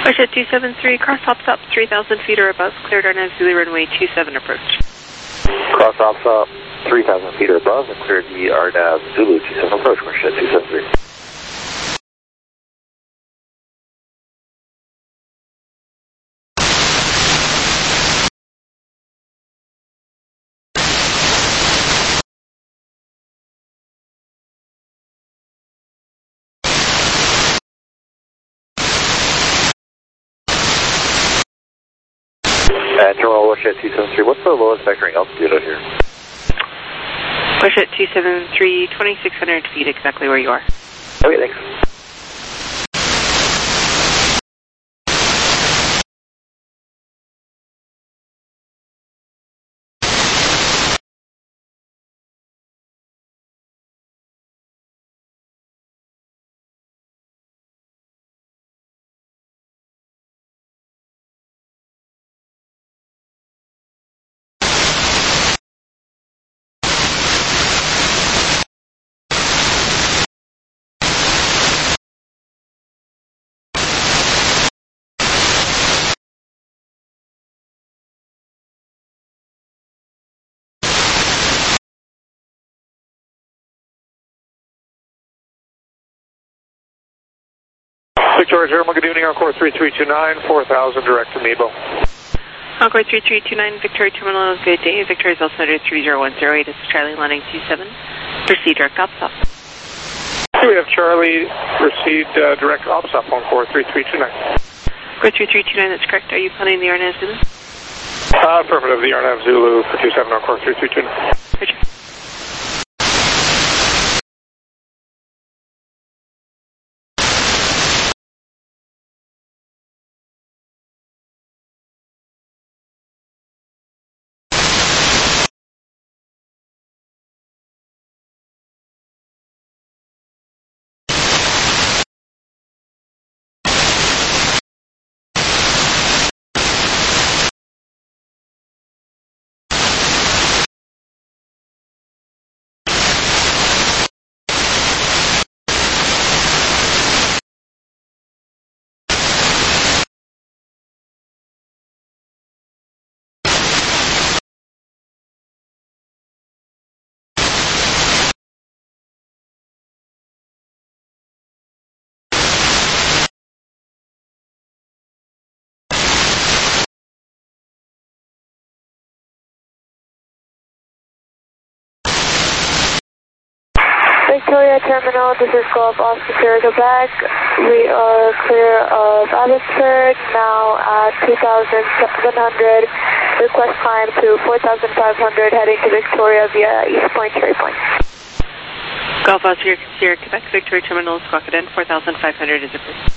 Wichita two seven three, cross hops up three thousand feet or above, cleared R N A V Zulu runway two seven approach. Cross ops up three thousand feet or above and cleared the R N A V Zulu two seven approach, Wichita two seven three. Uh, Terminal Wichita two seven three, what's the lowest vectoring altitude out here? Wichita two seven three, twenty-six hundred feet, exactly where you are. Okay, thanks. Victoria German, good evening, Encore three three two nine, four thousand direct to Nebo. Encore three three two nine, Victoria Terminal, good day. Victoria is altimeter three zero one zero eight, this is Charlie landing two seven. Proceed direct ops up. We have Charlie, proceed uh, direct ops up on Encore three three two nine. Encore three three two nine, that's correct. Are you planning the R N A V Zulu? Uh, affirmative, the R N A V Zulu for two seven, Encore three three two nine. Roger. Victoria Terminal, this is Golf Oscar Quebec. We are clear of Abbotsford, now at two thousand seven hundred. Request climb to four thousand five hundred, heading to Victoria via East Point, Cherry Point. Golf Oscar Sierra Quebec, Victoria Terminal, Squawk in, four thousand five hundred is approved.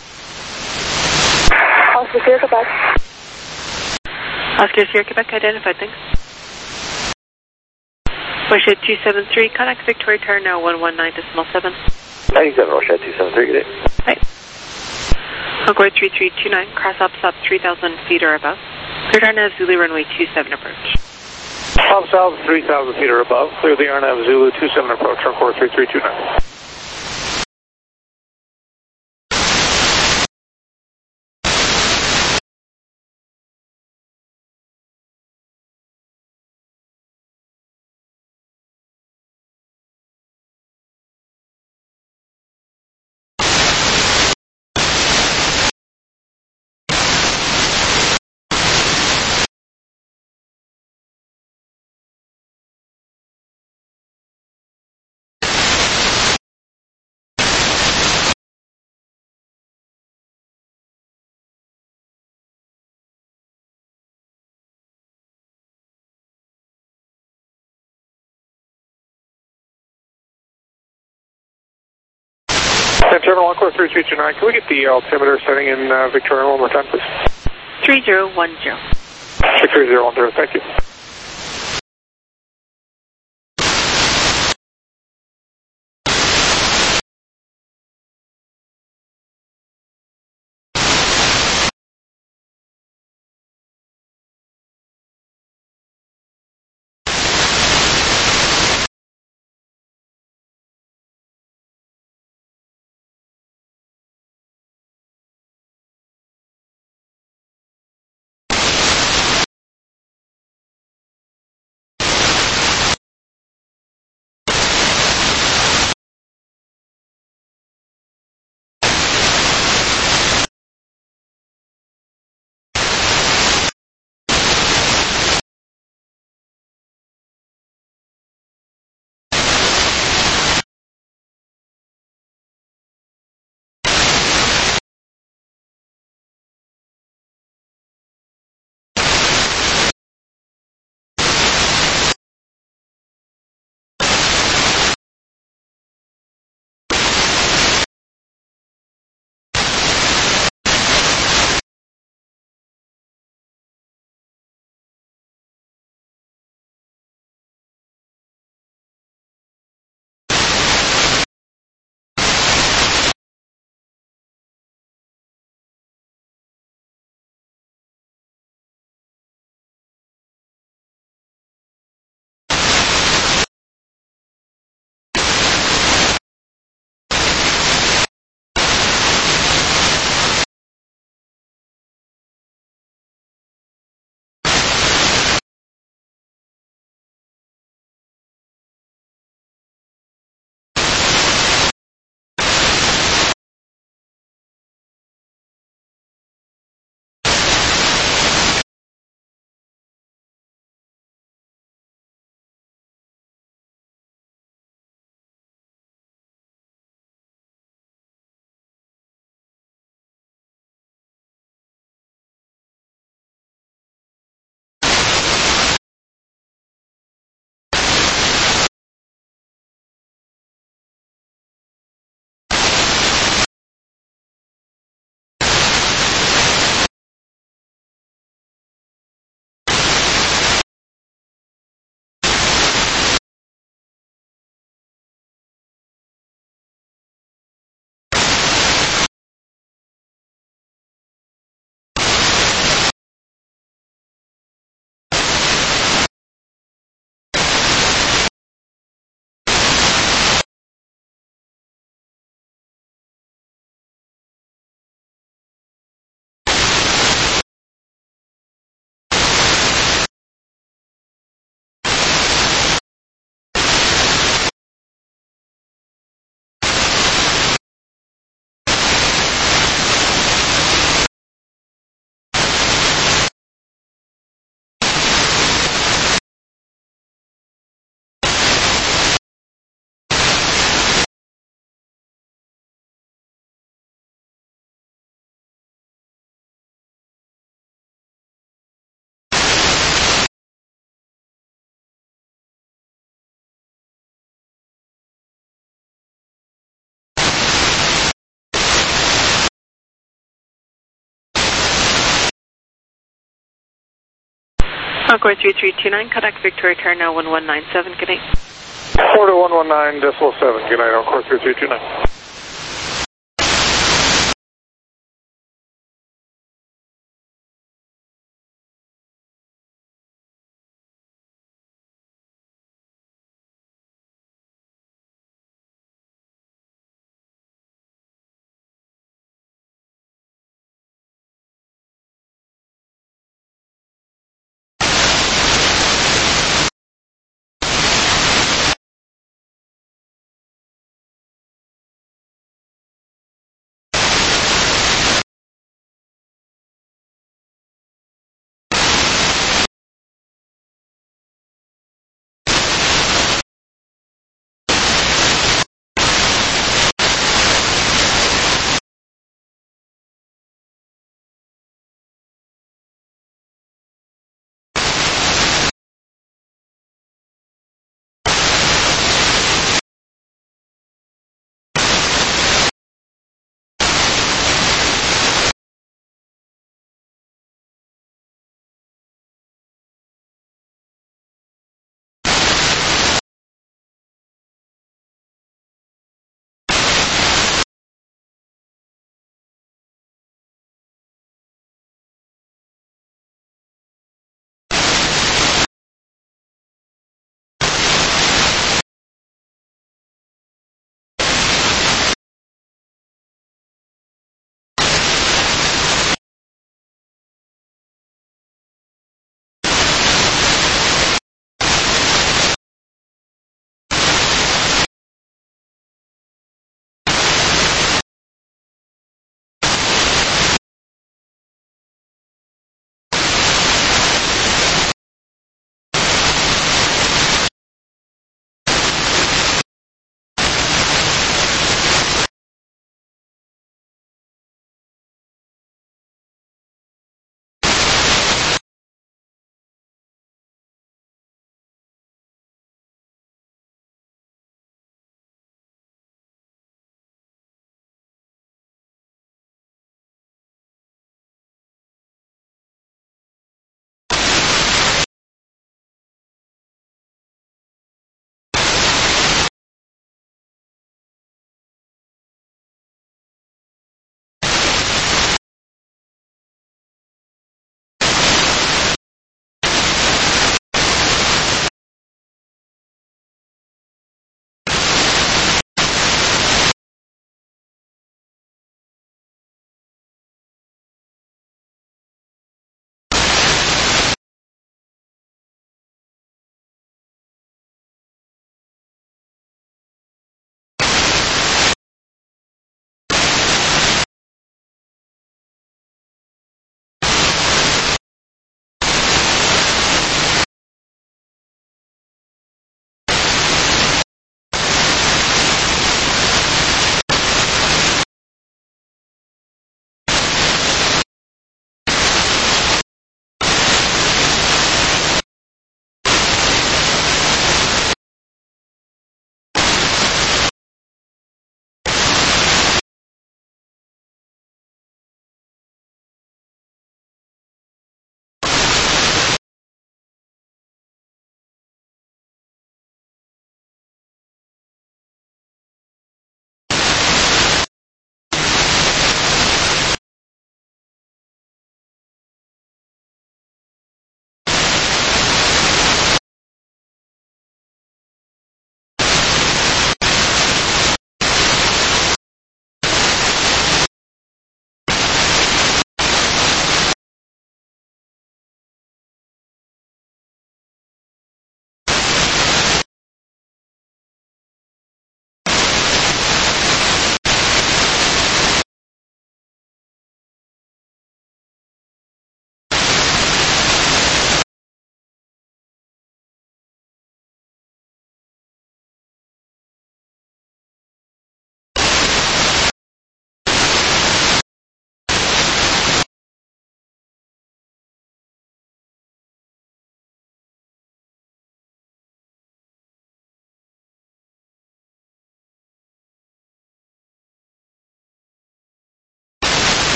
Oscar Sierra Quebec. Oscar Sierra Quebec, identified, thanks. Wichita two seven three, contact Victoria Tower now one one nine decimal seven. ninety-seven, Wichita two seven three, good day. Hi. Encore three three two nine, cross ops up three thousand feet or above. Cleared R N A V Zulu runway two seven approach. Top south three thousand feet or above, clear the R N A V Zulu two seven approach, Encore three three two nine. And Terminal Encore three three two nine, can we get the altimeter setting in uh, Victoria one more time, please? three zero one zero. Victoria zero one zero, thank you. Encore three three two nine, contact Victoria Tower now one one nine seven, good night. Florida one one nine decimal seven, good night, Encore three three two nine.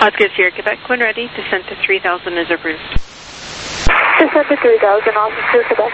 Oscar Sierra Quebec, when ready, descent to three thousand is approved. Descent to three thousand, Oscar Sierra Quebec.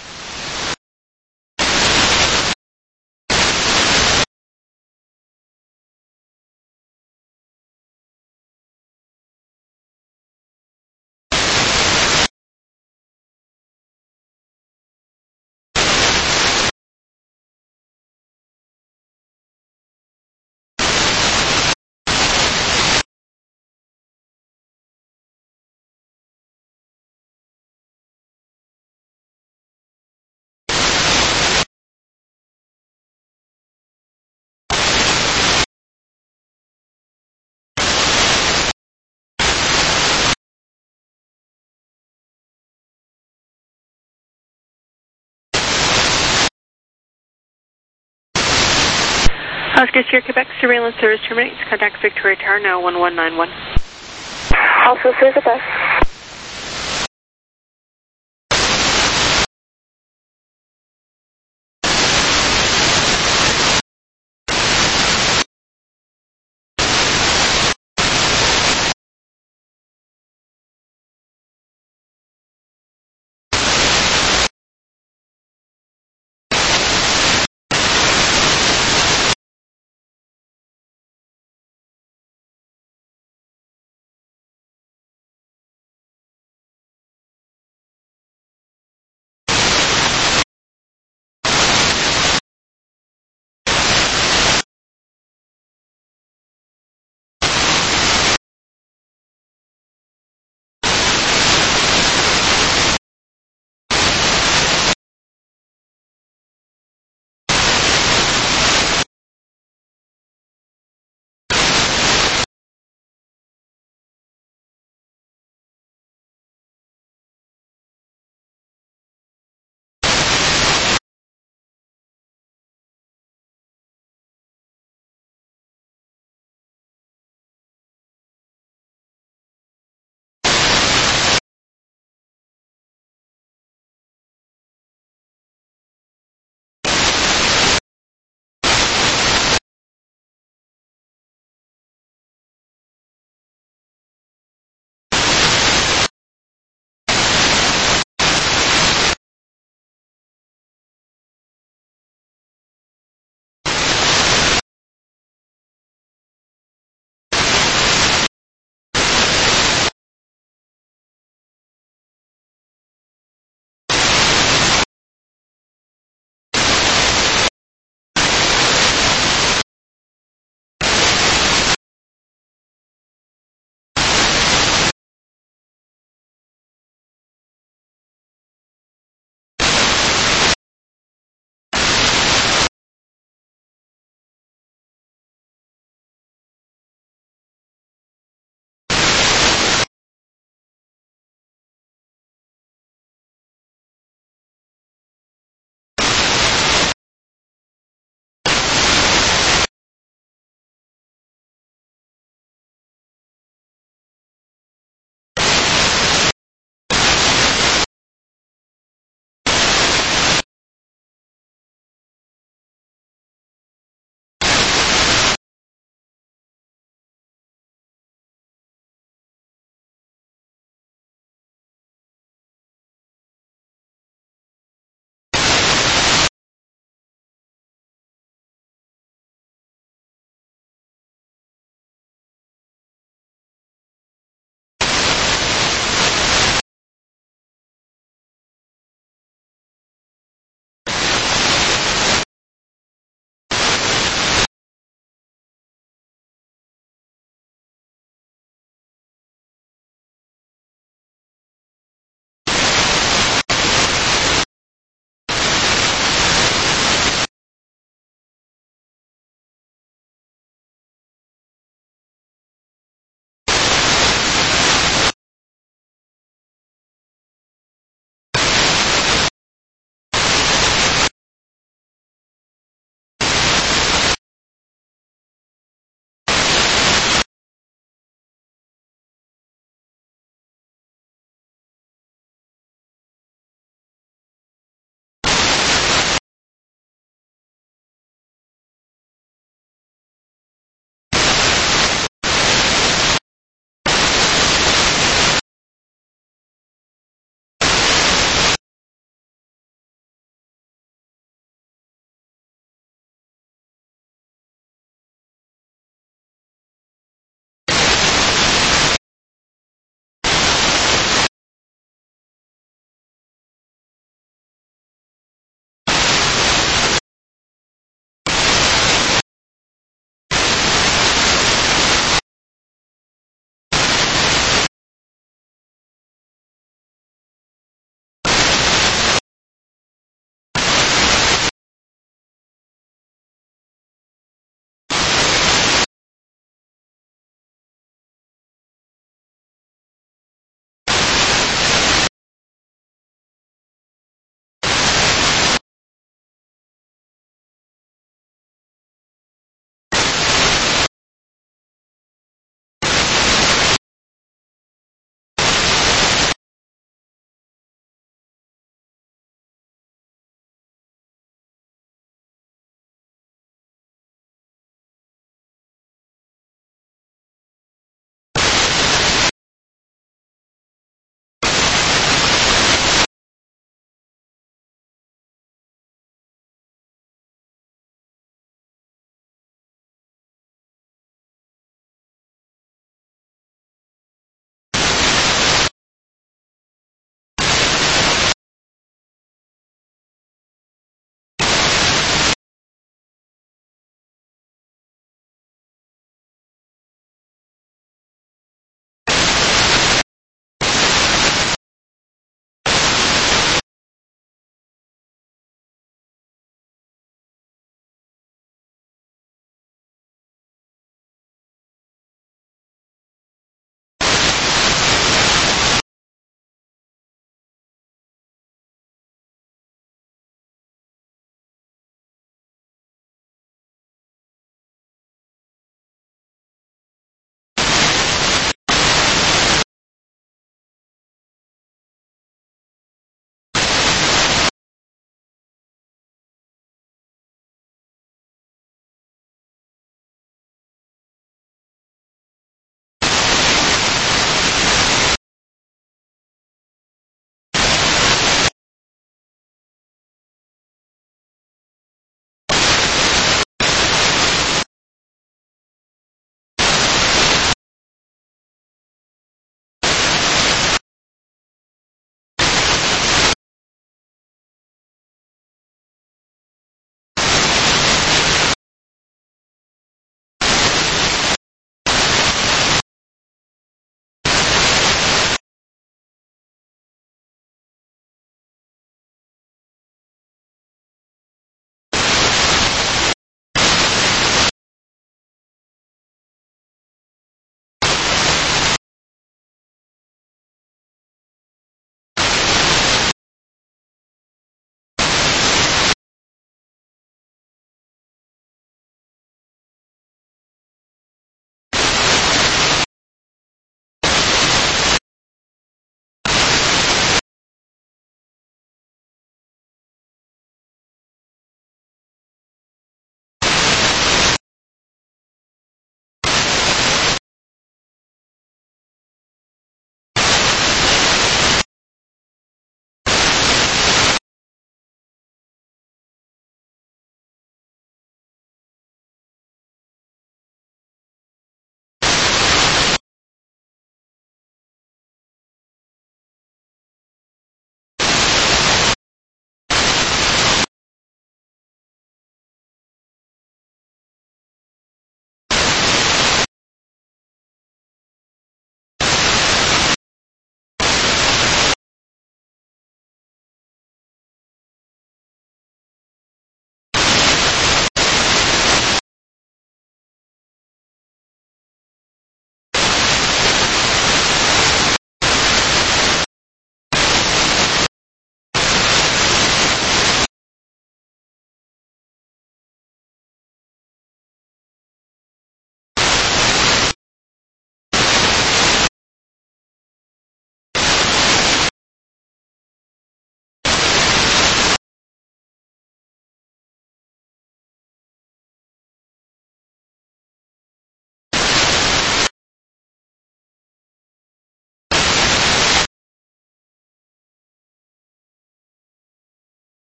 Oscar Sierra Quebec, surveillance service terminates. Contact Victoria Tower now one one nine one. Oscar Sierra Quebec.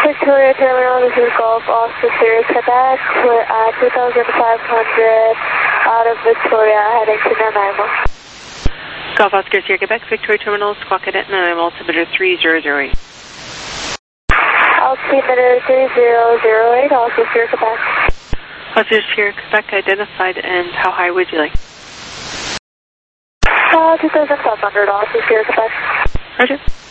Victoria Terminal, this is Golf Oscar Sierra Quebec. We're at two thousand five hundred out of Victoria, heading to Nanaimo. Golf Oscar Sierra Quebec, Victoria Terminal, Squawk Cadet, Nanaimo, altimeter three zero zero eight. Altimeter three zero zero eight, also Sierra Quebec. Oscar Sierra Quebec identified, and how high would you like? Uh, two thousand five hundred, also Sierra Quebec. Roger.